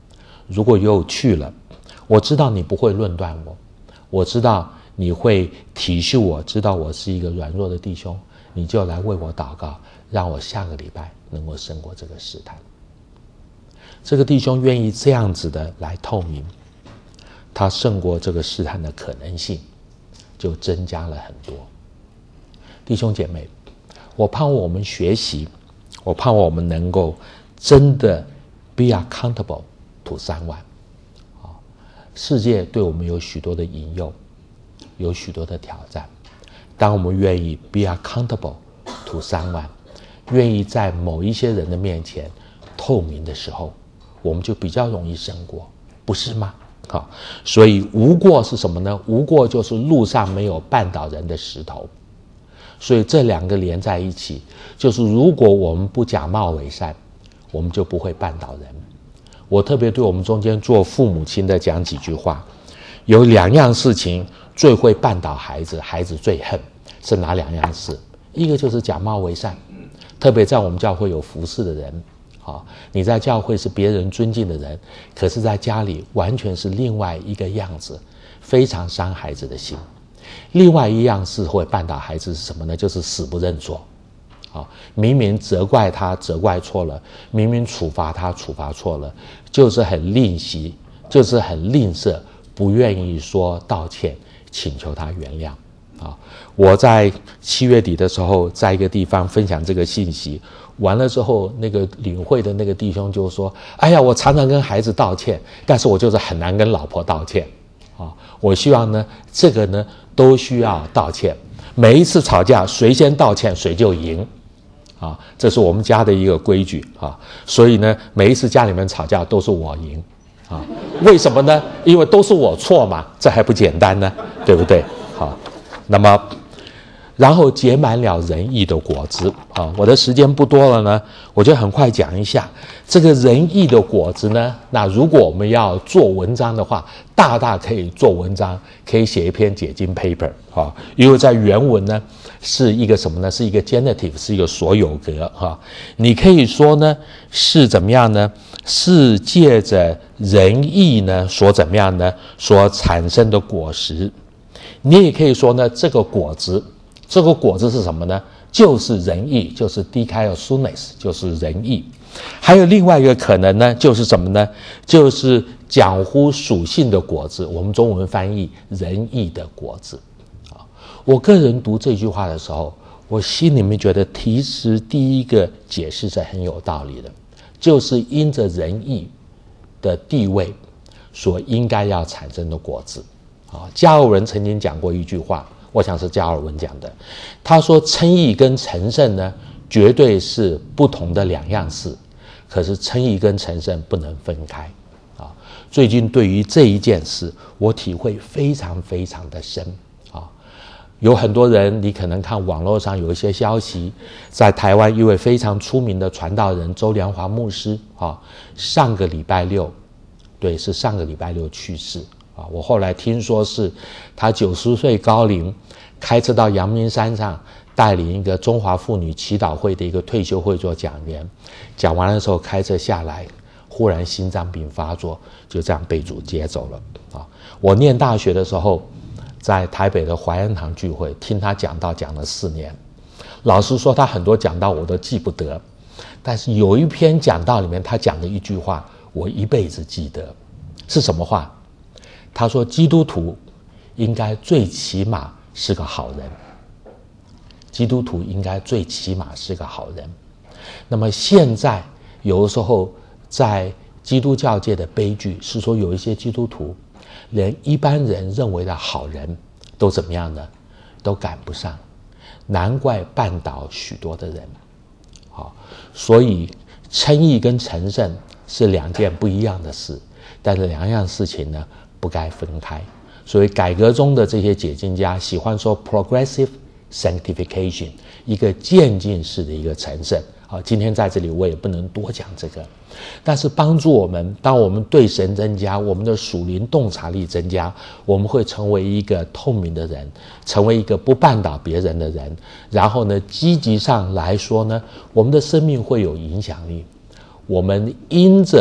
如果有去了，我知道你不会论断我，我知道你会体恤我，知道我是一个软弱的弟兄，你就来为我祷告，让我下个礼拜能够胜过这个试探。这个弟兄愿意这样子的来透明，他胜过这个试探的可能性就增加了很多。弟兄姐妹，我盼望我们学习，我盼望我们能够真的 be accountable to someone。世界对我们有许多的引诱，有许多的挑战。当我们愿意 be accountable to someone， 愿意在某一些人的面前透明的时候，我们就比较容易胜过，不是吗？好，所以无过是什么呢？无过就是路上没有绊倒人的石头。所以这两个连在一起，就是如果我们不假冒伪善，我们就不会绊倒人。我特别对我们中间做父母亲的讲几句话，有两样事情最会绊倒孩子，孩子最恨，是哪两样事？一个就是假冒伪善，特别在我们教会有服侍的人，啊，你在教会是别人尊敬的人，可是在家里完全是另外一个样子，非常伤孩子的心。另外一样是会绊倒孩子是什么呢？就是死不认错。啊，明明责怪他责怪错了，明明处罚他处罚错了，就是很吝惜，就是很吝啬，不愿意说道歉，请求他原谅。啊，我在七月底的时候，在一个地方分享这个信息，完了之后，那个领会的那个弟兄就说：“哎呀，我常常跟孩子道歉，但是我就是很难跟老婆道歉。啊，我希望呢，这个呢都需要道歉。每一次吵架，谁先道歉，谁就赢。”啊，这是我们家的一个规矩啊，所以呢，每一次家里面吵架都是我赢，啊，为什么呢？因为都是我错嘛，这还不简单呢，对不对？好，那么，然后结满了仁义的果子啊，我的时间不多了呢，我就很快讲一下这个仁义的果子呢。那如果我们要做文章的话，大大可以做文章，可以写一篇解经 paper 啊，因为在原文呢。是一个什么呢？是一个 genitive， 是一个所有格哈。你可以说呢，是怎么样呢？是借着仁义呢，所怎么样呢？所产生的果实。你也可以说呢，这个果子，这个果子是什么呢？就是仁义，就是 dikaiosunes， 就是仁义。还有另外一个可能呢，就是什么呢？就是讲乎属性的果子，我们中文翻译仁义的果子。我个人读这句话的时候，我心里面觉得其实第一个解释是很有道理的，就是因着仁义的地位所应该要产生的果子。啊，加尔文曾经讲过一句话，我想是加尔文讲的，他说称义跟成圣呢绝对是不同的两样事，可是称义跟成圣不能分开。啊，最近对于这一件事，我体会非常非常的深。有很多人，你可能看网络上有一些消息，在台湾一位非常出名的传道人周良华牧师啊，上个礼拜六，对，是上个礼拜六去世啊。我后来听说是他九十岁高龄，开车到阳明山上，带领一个中华妇女祈祷会的一个退休会做讲员，讲完的时候开车下来，忽然心脏病发作，就这样被主接走了啊。我念大学的时候，在台北的怀恩堂聚会，听他讲道讲了四年。老实说，他很多讲道我都记不得，但是有一篇讲道里面他讲的一句话，我一辈子记得。是什么话？他说基督徒应该最起码是个好人。基督徒应该最起码是个好人。那么现在有的时候在基督教界的悲剧是说，有一些基督徒连一般人认为的好人都怎么样呢？都赶不上，难怪绊倒许多的人。好，所以称义跟成圣是两件不一样的事，但是两样事情呢不该分开。所以改革中的这些解经家喜欢说 progressive sanctification， 一个渐进式的一个成圣。好，今天在这里我也不能多讲这个，但是帮助我们，当我们对神增加，我们的属灵洞察力增加，我们会成为一个透明的人，成为一个不绊倒别人的人。然后呢，积极上来说呢，我们的生命会有影响力。我们因着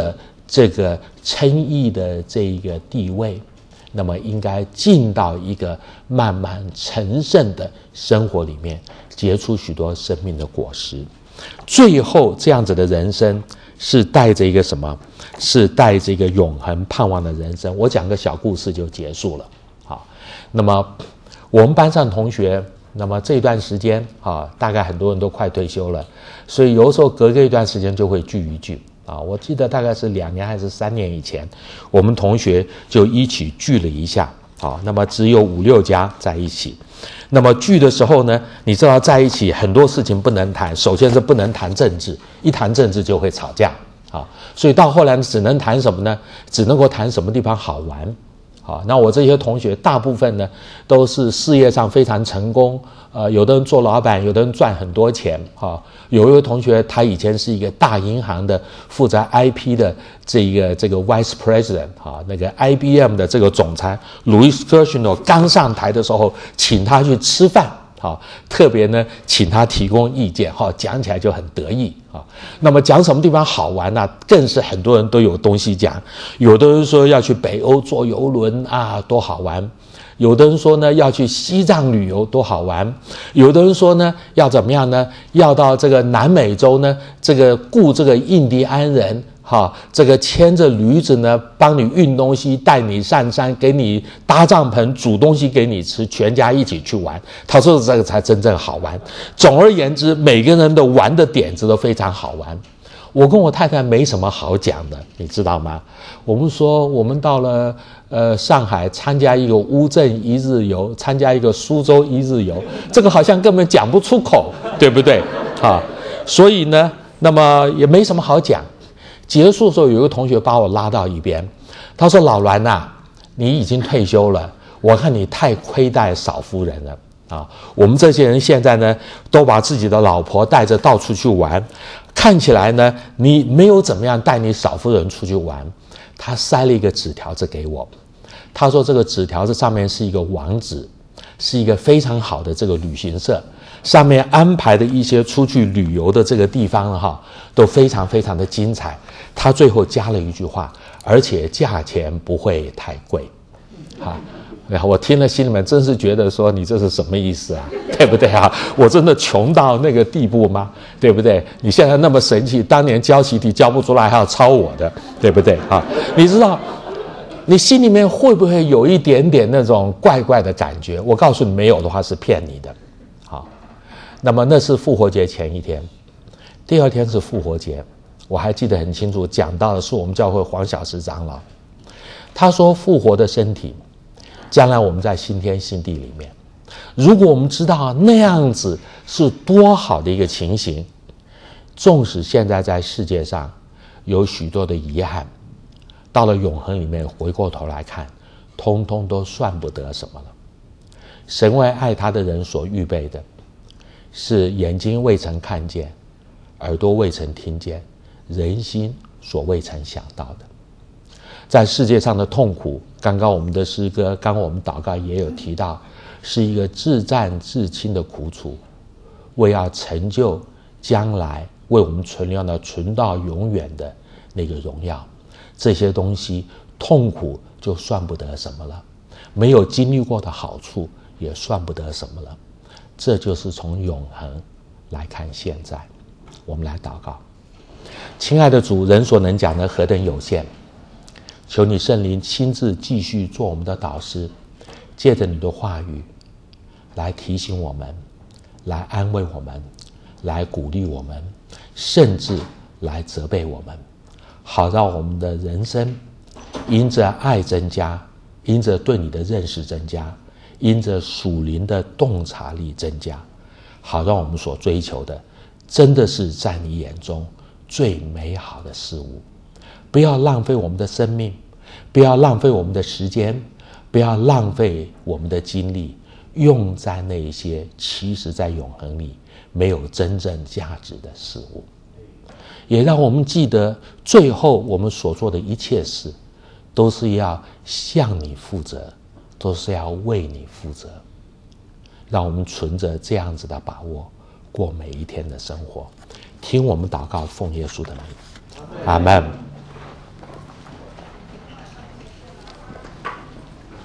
这个称义的这一个地位，那么应该进到一个慢慢成圣的生活里面，结出许多生命的果实。最后这样子的人生是带着一个什么？是带着一个永恒盼望的人生。我讲个小故事就结束了。好，那么我们班上同学，那么这段时间啊，大概很多人都快退休了，所以有时候隔个一段时间就会聚一聚啊。我记得大概是两年还是三年以前，我们同学就一起聚了一下。好，那么只有五六家在一起。那么聚的时候呢，你知道在一起很多事情不能谈，首先是不能谈政治，一谈政治就会吵架啊。所以到后来只能谈什么呢？只能够谈什么地方好玩。好，那我这些同学大部分呢都是事业上非常成功，呃，有的人做老板，有的人赚很多钱。哈，有一位同学他以前是一个大银行的负责 I P 的这个这个 Vice President， 哈，那个 I B M 的这个总裁 Louis Gershino 刚上台的时候，请他去吃饭。好，特别呢，请他提供意见，哈，讲起来就很得意啊。那么讲什么地方好玩呢、啊？更是很多人都有东西讲。有的人说要去北欧坐游轮啊，多好玩；有的人说呢要去西藏旅游，多好玩；有的人说呢要怎么样呢？要到这个南美洲呢，这个雇这个印第安人。好，这个牵着驴子呢，帮你运东西，带你上山，给你搭帐篷，煮东西给你吃，全家一起去玩。他说这个才真正好玩。总而言之，每个人的玩的点子都非常好玩。我跟我太太没什么好讲的，你知道吗？我们说我们到了呃上海参加一个乌镇一日游，参加一个苏州一日游，这个好像根本讲不出口，对不对？啊，所以呢，那么也没什么好讲。结束的时候，有一个同学把我拉到一边，他说：“老栾呐，你已经退休了，我看你太亏待嫂夫人了啊！我们这些人现在呢，都把自己的老婆带着到处去玩，看起来呢，你没有怎么样带你嫂夫人出去玩。”他塞了一个纸条子给我，他说这个纸条子上面是一个网址，是一个非常好的这个旅行社。上面安排的一些出去旅游的这个地方哈，都非常非常的精彩。他最后加了一句话，而且价钱不会太贵，哈。然后我听了心里面真是觉得说你这是什么意思啊？对不对啊？我真的穷到那个地步吗？对不对？你现在那么神气，当年交习题交不出来还要抄我的，对不对啊？你知道你心里面会不会有一点点那种怪怪的感觉？我告诉你，没有的话是骗你的。好，那么那是复活节前一天，第二天是复活节，我还记得很清楚，讲到的是我们教会黄小石长老，他说复活的身体，将来我们在新天新地里面，如果我们知道那样子是多好的一个情形，纵使现在在世界上有许多的遗憾，到了永恒里面回过头来看，通通都算不得什么了。神为爱他的人所预备的，是眼睛未曾看见，耳朵未曾听见，人心所未曾想到的。在世界上的痛苦，刚刚我们的诗歌，刚刚我们祷告也有提到，是一个自战自亲的苦楚，为要成就将来为我们存留的存到永远的那个荣耀。这些东西痛苦就算不得什么了，没有经历过的好处也算不得什么了。这就是从永恒来看现在。我们来祷告。亲爱的主，人所能讲的何等有限，求你圣灵亲自继续做我们的导师，借着你的话语来提醒我们，来安慰我们，来鼓励我们，甚至来责备我们，好让我们的人生因着爱增加，因着对你的认识增加，因着属灵的洞察力增加，好让我们所追求的真的是在你眼中最美好的事物。不要浪费我们的生命，不要浪费我们的时间，不要浪费我们的精力，用在那些其实在永恒里没有真正价值的事物。也让我们记得，最后我们所做的一切事都是要向你负责，都是要为你负责。让我们存着这样子的把握，过每一天的生活。听我们祷告，奉耶稣的名，阿们。